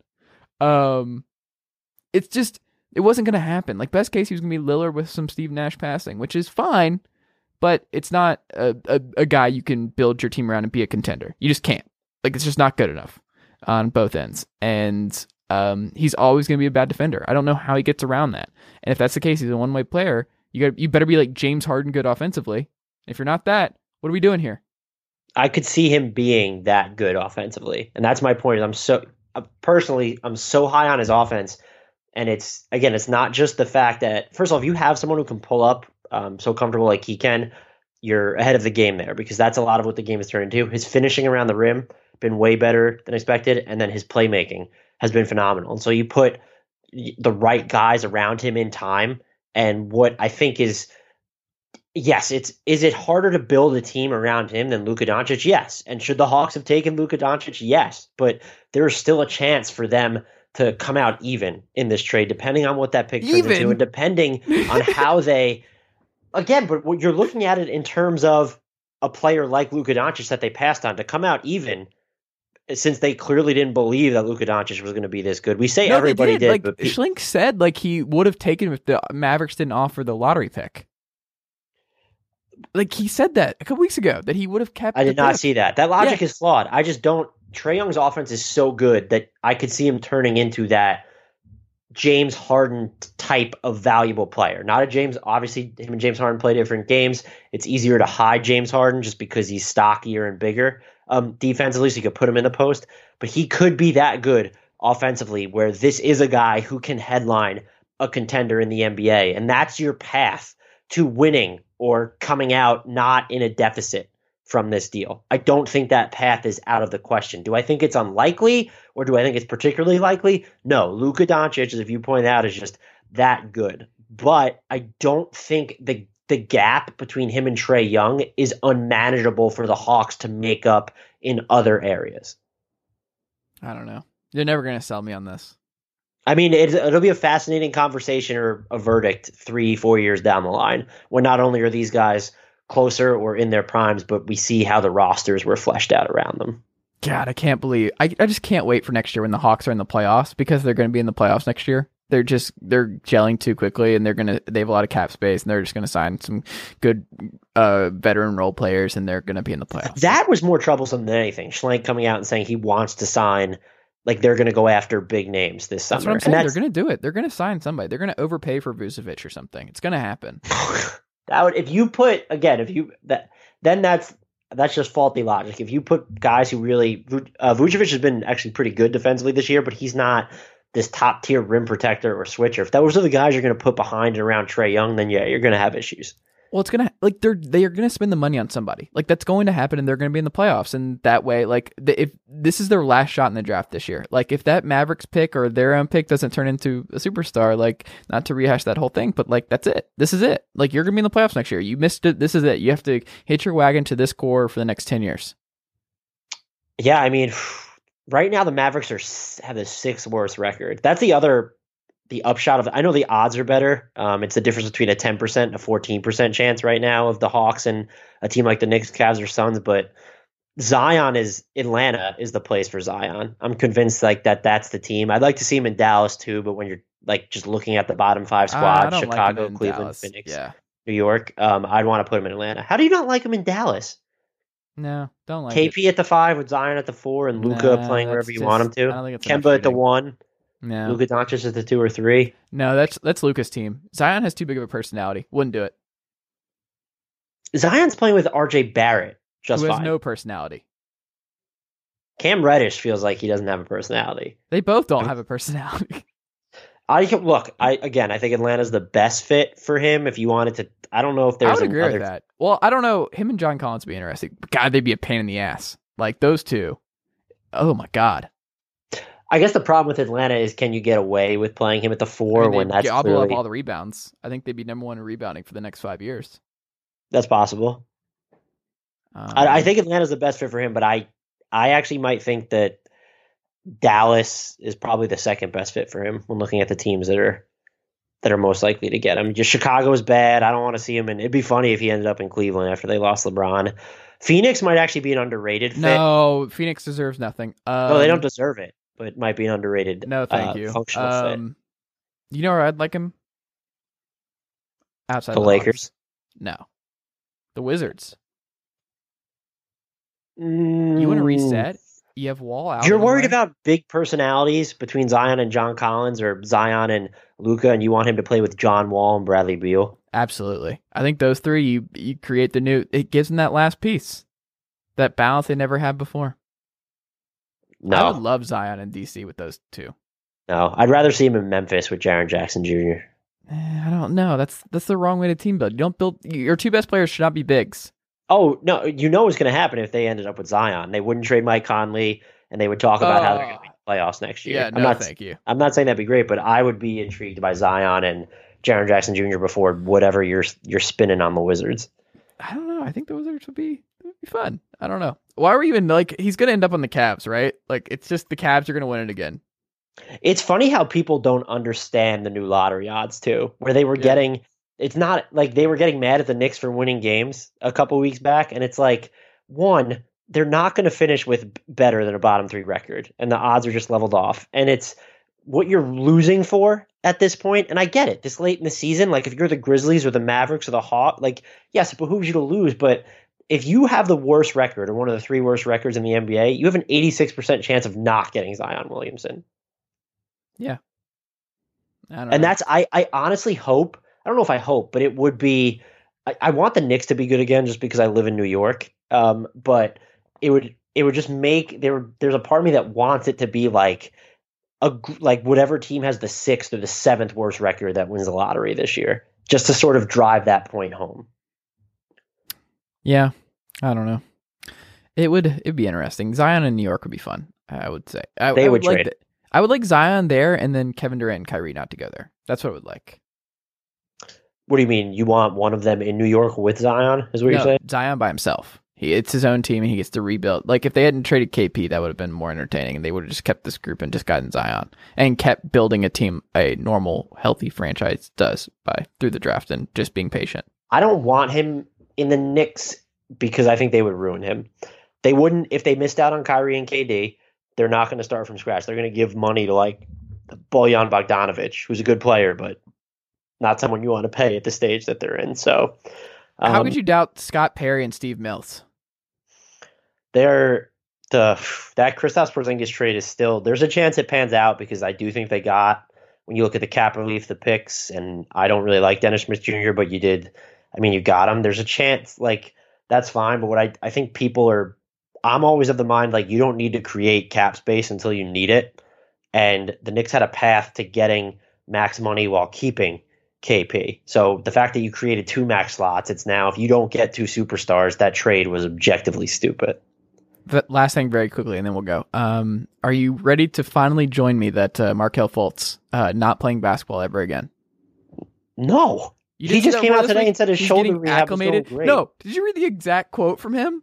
It's just, it wasn't going to happen. Like, best case, he was going to be Lillard with some Steve Nash passing, which is fine, but it's not a guy you can build your team around and be a contender. You just can't. Like, it's just not good enough on both ends. And he's always going to be a bad defender. I don't know how he gets around that. And if that's the case, he's a one-way player. You better be like James Harden good offensively. If you're not that, what are we doing here? I could see him being that good offensively. And that's my point. I'm so high on his offense. And it's not just the fact that, first of all, if you have someone who can pull up so comfortable like he can, you're ahead of the game there because that's a lot of what the game has turned into. His finishing around the rim been way better than expected. And then his playmaking has been phenomenal. And so you put the right guys around him in time. And what I think is, yes, is it harder to build a team around him than Luka Doncic? Yes. And should the Hawks have taken Luka Doncic? Yes. But there's still a chance for them to come out even in this trade, depending on what that pick turns into and depending on how they, again, but what you're looking at it in terms of a player like Luka Doncic that they passed on to come out even, since they clearly didn't believe that Luka Doncic was going to be this good. We say everybody did. Like, but Schlink said like he would have taken him if the Mavericks didn't offer the lottery pick. Like he said that a couple weeks ago that he would have kept. I did not see that. That logic is flawed. I just don't. Trae Young's offense is so good that I could see him turning into that James Harden type of valuable player. Not a James, obviously him and James Harden play different games. It's easier to hide James Harden just because he's stockier and bigger. Defensively, so you could put him in the post, but he could be that good offensively where this is a guy who can headline a contender in the NBA. And that's your path to winning or coming out not in a deficit from this deal. I don't think that path is out of the question. Do I think it's unlikely or do I think it's particularly likely? No. Luka Doncic, as you pointed out, is just that good. But I don't think the gap between him and Trae Young is unmanageable for the Hawks to make up in other areas. I don't know. You're never going to sell me on this. I mean, it'll be a fascinating conversation or a verdict 3-4 years down the line when not only are these guys closer or in their primes, but we see how the rosters were fleshed out around them. God, I can't believe I just can't wait for next year when the Hawks are in the playoffs because they're going to be in the playoffs next year. They're gelling too quickly and they have a lot of cap space and they're just going to sign some good veteran role players and they're going to be in the playoffs. That was more troublesome than anything. Schlenk coming out and saying he wants to sign, like they're going to go after big names this summer. That's what I'm saying. They're going to do it. They're going to sign somebody. They're going to overpay for Vucevic or something. It's going to happen. If you put then that's just faulty logic. If you put guys who really Vucevic has been actually pretty good defensively this year, but he's not this top tier rim protector or switcher. If those are the guys you're going to put behind and around Trae Young, then yeah, you're going to have issues. Well, it's gonna they are gonna spend the money on somebody. Like that's going to happen, and they're going to be in the playoffs. And that way, like if this is their last shot in the draft this year, like if that Mavericks pick or their own pick doesn't turn into a superstar, like not to rehash that whole thing, but like that's it. This is it. Like you're gonna be in the playoffs next year. You missed it. This is it. You have to hitch your wagon to this core for the next 10 years. Yeah, I mean, right now the Mavericks have the 6th worst record. That's the upshot of it. I know the odds are better. It's the difference between a 10% and a 14% chance right now of the Hawks and a team like the Knicks, Cavs, or Suns. But Atlanta is the place for Zion. I'm convinced like that's the team. I'd like to see him in Dallas too, but when you're like just looking at the bottom 5 squad, Chicago, like Cleveland, Dallas. Phoenix, Yeah. New York, I'd want to put him in Atlanta. How do you not like him in Dallas? No, don't like KP it. at the 5 with Zion at the 4 and Luka playing wherever you want him to. I don't think it's Kemba at the 1. No. Luka Doncic at the 2 or 3. No, that's Luka's team. Zion has too big of a personality. Wouldn't do it. Zion's playing with RJ Barrett just Who has fine. no personality. Cam Reddish feels like he doesn't have a personality. They both don't have a personality. I think Atlanta's the best fit for him. If you wanted to, I don't know if I there's would agree with that. Well, I don't know. Him and John Collins would be interesting. God, they'd be a pain in the ass. Like those two. Oh my God. I guess the problem with Atlanta is, can you get away with playing him at the 4 when that's gobble clearly up all the rebounds? I think they'd be number 1 in rebounding for the next 5 years. that's possible. I think Atlanta's the best fit for him, but I actually might think that Dallas is probably the second best fit for him when looking at the teams that are most likely to get him. Just Chicago is bad. I don't want to see him, and it'd be funny if he ended up in Cleveland after they lost LeBron. Phoenix might actually be an underrated fit. No, Phoenix deserves nothing. No, they don't deserve it, but it might be an underrated. No, thank you. Functional fit. You know where I'd like him? Outside The of Lakers. Hawks. No, the Wizards. You You want to reset? You have Wall out. You're anyway. worried about big personalities between Zion and John Collins or Zion and Luka, and you want him to play with John Wall and Bradley Beal? Absolutely. I think those three, you create the new. It gives them that last piece, that balance they never had before. I would No. love Zion and DC with those two. No. I'd rather see him in Memphis with Jaren Jackson Jr. I don't know. That's the wrong way to team build. You don't build. Your two best players should not be bigs. Oh, no. You know what's going to happen if they ended up with Zion. They wouldn't trade Mike Conley, and they would talk about how they're going to be in the playoffs next year. Yeah, no, thank you. I'm not saying that'd be great, but I would be intrigued by Zion and Jaren Jackson Jr. before whatever you're spinning on the Wizards. I don't know. I think the Wizards would be fun. I don't know. Why were you even like? He's going to end up on the Cavs, right? Like it's just the Cavs are going to win it again. It's funny how people don't understand the new lottery odds too, where they were getting. It's not like they were getting mad at the Knicks for winning games a couple weeks back, and it's like, one, they're not going to finish with better than a bottom 3 record, and the odds are just leveled off. And it's what you're losing for at this point. And I get it, this late in the season, like if you're the Grizzlies or the Mavericks or the Hawks, like yes, it behooves you to lose, but if you have the worst record or one of the 3 worst records in the NBA, you have an 86% chance of not getting Zion Williamson. Yeah. I don't And know. that's I honestly hope. I don't know if I hope, but it would be. I want the Knicks to be good again, just because I live in New York. But it would just make there's a part of me that wants it to be like like whatever team has the 6th or the 7th worst record that wins the lottery this year, just to sort of drive that point home. Yeah, I don't know. It'd be interesting. Zion in New York would be fun. I would say They would trade. I would like Zion there, and then Kevin Durant and Kyrie not to go there. That's what I would like. What do you mean? You want one of them in New York with Zion? Is what you're No, saying? Zion by himself. It's his own team, and he gets to rebuild. Like if they hadn't traded KP, that would have been more entertaining, and they would have just kept this group and just gotten Zion and kept building a team a normal, healthy franchise does through the draft and just being patient. I don't want him in the Knicks because I think they would ruin him. They wouldn't if they missed out on Kyrie and KD. They're not going to start from scratch. They're going to give money to like Bojan Bogdanovic, who's a good player, but not someone you want to pay at the stage that they're in. So, How could you doubt Scott Perry and Steve Mills? that Kristaps Porzingis trade is still, there's a chance it pans out because I do think they got, when you look at the cap relief, the picks, and I don't really like Dennis Smith Jr., but you got him. There's a chance, like, that's fine. But what I think I'm always of the mind, like, you don't need to create cap space until you need it. And the Knicks had a path to getting max money while keeping KP. So the fact that you created 2 max slots, it's now, if you don't get 2 superstars, that trade was objectively stupid. The last thing very quickly, and then we'll go. Are you ready to finally join me that Markelle Fultz not playing basketball ever again? No. You He didn't see just that came report out this today week? and said his He's shoulder getting rehab was going great. No, did you read the exact quote from him?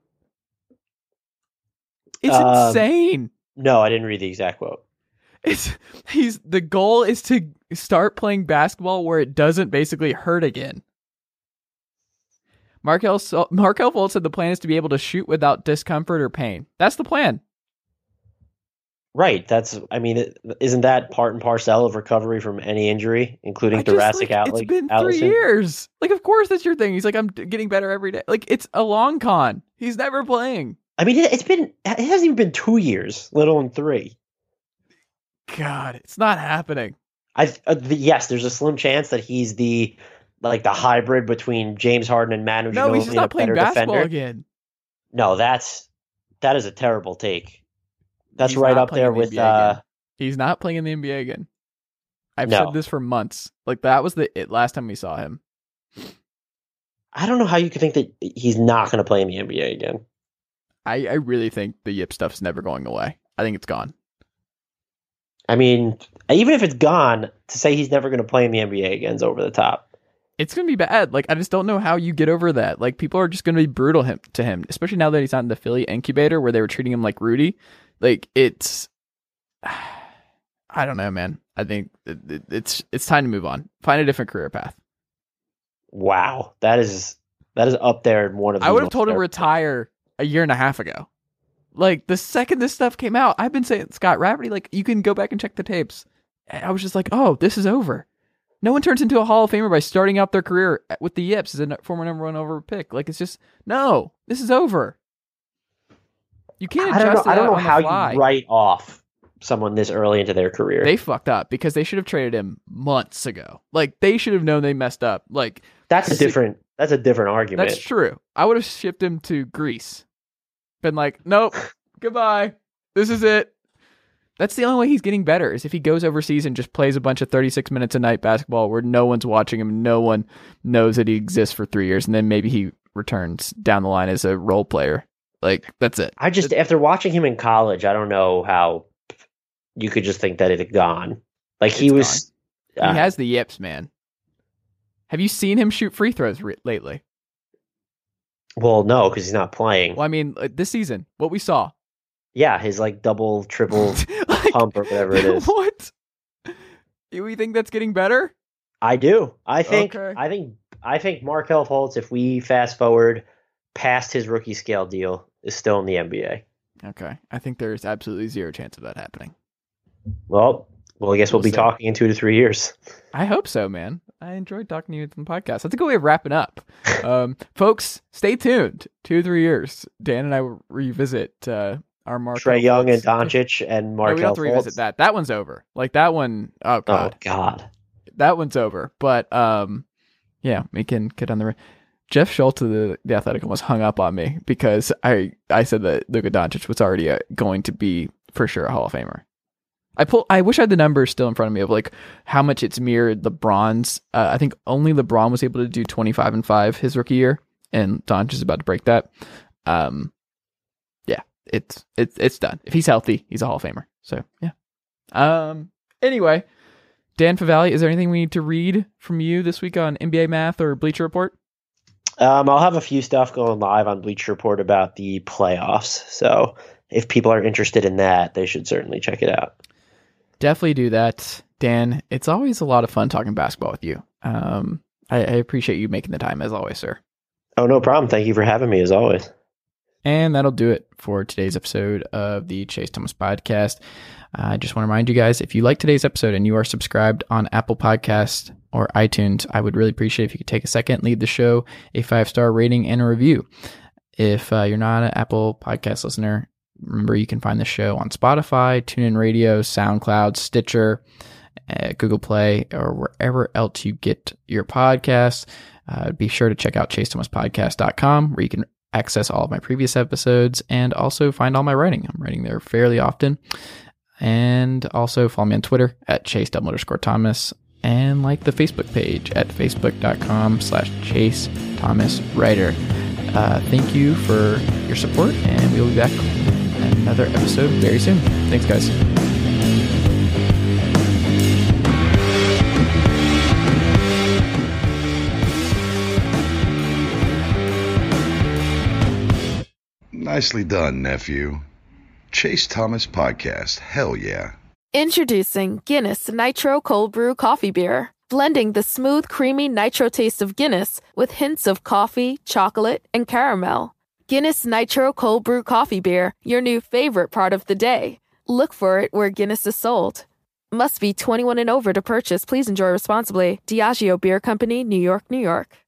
It's Um, insane. No, I didn't read the exact quote. The goal is to start playing basketball where it doesn't basically hurt again. Markelle Fultz said the plan is to be able to shoot without discomfort or pain. That's the plan. Right. Isn't that part and parcel of recovery from any injury, including thoracic outlet? It's been 3 years. Like, of course that's your thing. He's like, I'm getting better every day. Like, it's a long con. He's never playing. I mean, it hasn't even been 2 years, let alone 3. God, it's not happening. Yes, there's a slim chance that he's the hybrid between James Harden and Manu Ginobili. No, he's just not playing basketball again. No, that is a terrible take. That's He's right not up there playing in with. the NBA again. He's not playing in the NBA again. I've said this for months. Like, that was last time we saw him. I don't know how you could think that he's not going to play in the NBA again. I really think the Yip stuff's never going away. I think it's gone. I mean, even if it's gone, to say he's never going to play in the NBA again is over the top. It's going to be bad. Like, I just don't know how you get over that. Like, people are just going to be brutal to him, especially now that he's not in the Philly incubator where they were treating him like Rudy. Like, it's, I don't know, man. I think it's time to move on. Find a different career path. Wow. That is up there in one of the I would have most told him terrible- retire a year and a half ago. Like, the second this stuff came out, I've been saying, Scott Rafferty, like, you can go back and check the tapes. And I was just like, oh, this is over. No one turns into a Hall of Famer by starting out their career with the Yips as a former number 1 overall pick. Like, it's just, no, this is over. You can't adjust I don't know on the how fly. you write off someone this early into their career. They fucked up because they should have traded him months ago. Like, they should have known they messed up. Like, that's a different argument. that's true. I would have shipped him to Greece. Been like, nope, goodbye. This is it. That's the only way he's getting better, is if he goes overseas and just plays a bunch of 36 minutes a night basketball where no one's watching him, no one knows that he exists for 3 years, and then maybe he returns down the line as a role player. Like, that's it. After watching him in college, I don't know how you could just think that it had gone. Like, he was... He has the yips, man. Have you seen him shoot free throws lately? Well, no, because he's not playing. Well, I mean, this season, what we saw. Yeah, his like double, triple Like, pump or whatever it is. What? Do we think that's getting better? I do. I think Markelle Fultz, if we fast forward past his rookie scale deal, is still in the NBA. Okay. I think there's absolutely zero chance of that happening. Well, I guess we'll be see. talking in 2 to 3 years. I hope so, man. I enjoyed talking to you on the podcast. That's a good way of wrapping up. Folks, stay tuned. 2 to 3 years. Dan and I will revisit our Markelle Trae Young and Fultz. Doncic and No, we don't Markelle have to revisit Fultz. that. That one's over. Like, that one, oh, God. Oh, God. that one's over. But yeah, we can get on the. Jeff Schultz of the Athletic almost hung up on me because I said that Luka Doncic was already going to be for sure a Hall of Famer. I wish I had the numbers still in front of me of like how much it's mirrored LeBron's. I think only LeBron was able to do 25-5 his rookie year, and Doncic is about to break that. Yeah, it's done. If he's healthy, he's a Hall of Famer. So yeah. Anyway, Dan Favale, is there anything we need to read from you this week on NBA Math or Bleacher Report? I'll have a few stuff going live on Bleacher Report about the playoffs. So if people are interested in that, they should certainly check it out. Definitely do that. Dan, it's always a lot of fun talking basketball with you. I appreciate you making the time as always, sir. Oh, no problem. Thank you for having me as always. And that'll do it for today's episode of the Chase Thomas Podcast. I just want to remind you guys, if you like today's episode and you are subscribed on Apple Podcasts or iTunes, I would really appreciate if you could take a second, leave the show a 5-star rating and a review. If you're not an Apple Podcast listener, remember you can find the show on Spotify, TuneIn Radio, SoundCloud, Stitcher, Google Play, or wherever else you get your podcasts. Be sure to check out chasethomaspodcast.com where you can access all of my previous episodes and also find all my writing. I'm writing there fairly often. And also follow me on Twitter at @Chase_Thomas and like the Facebook page at facebook.com/ChaseThomasWriter. Thank you for your support, and we'll be back in another episode very soon. Thanks, guys. Nicely done, nephew. Chase Thomas Podcast. Hell yeah. Introducing Guinness Nitro Cold Brew Coffee Beer. Blending the smooth, creamy nitro taste of Guinness with hints of coffee, chocolate, and caramel. Guinness Nitro Cold Brew Coffee Beer, your new favorite part of the day. Look for it where Guinness is sold. Must be 21 and over to purchase. Please enjoy responsibly. Diageo Beer Company, New York, New York.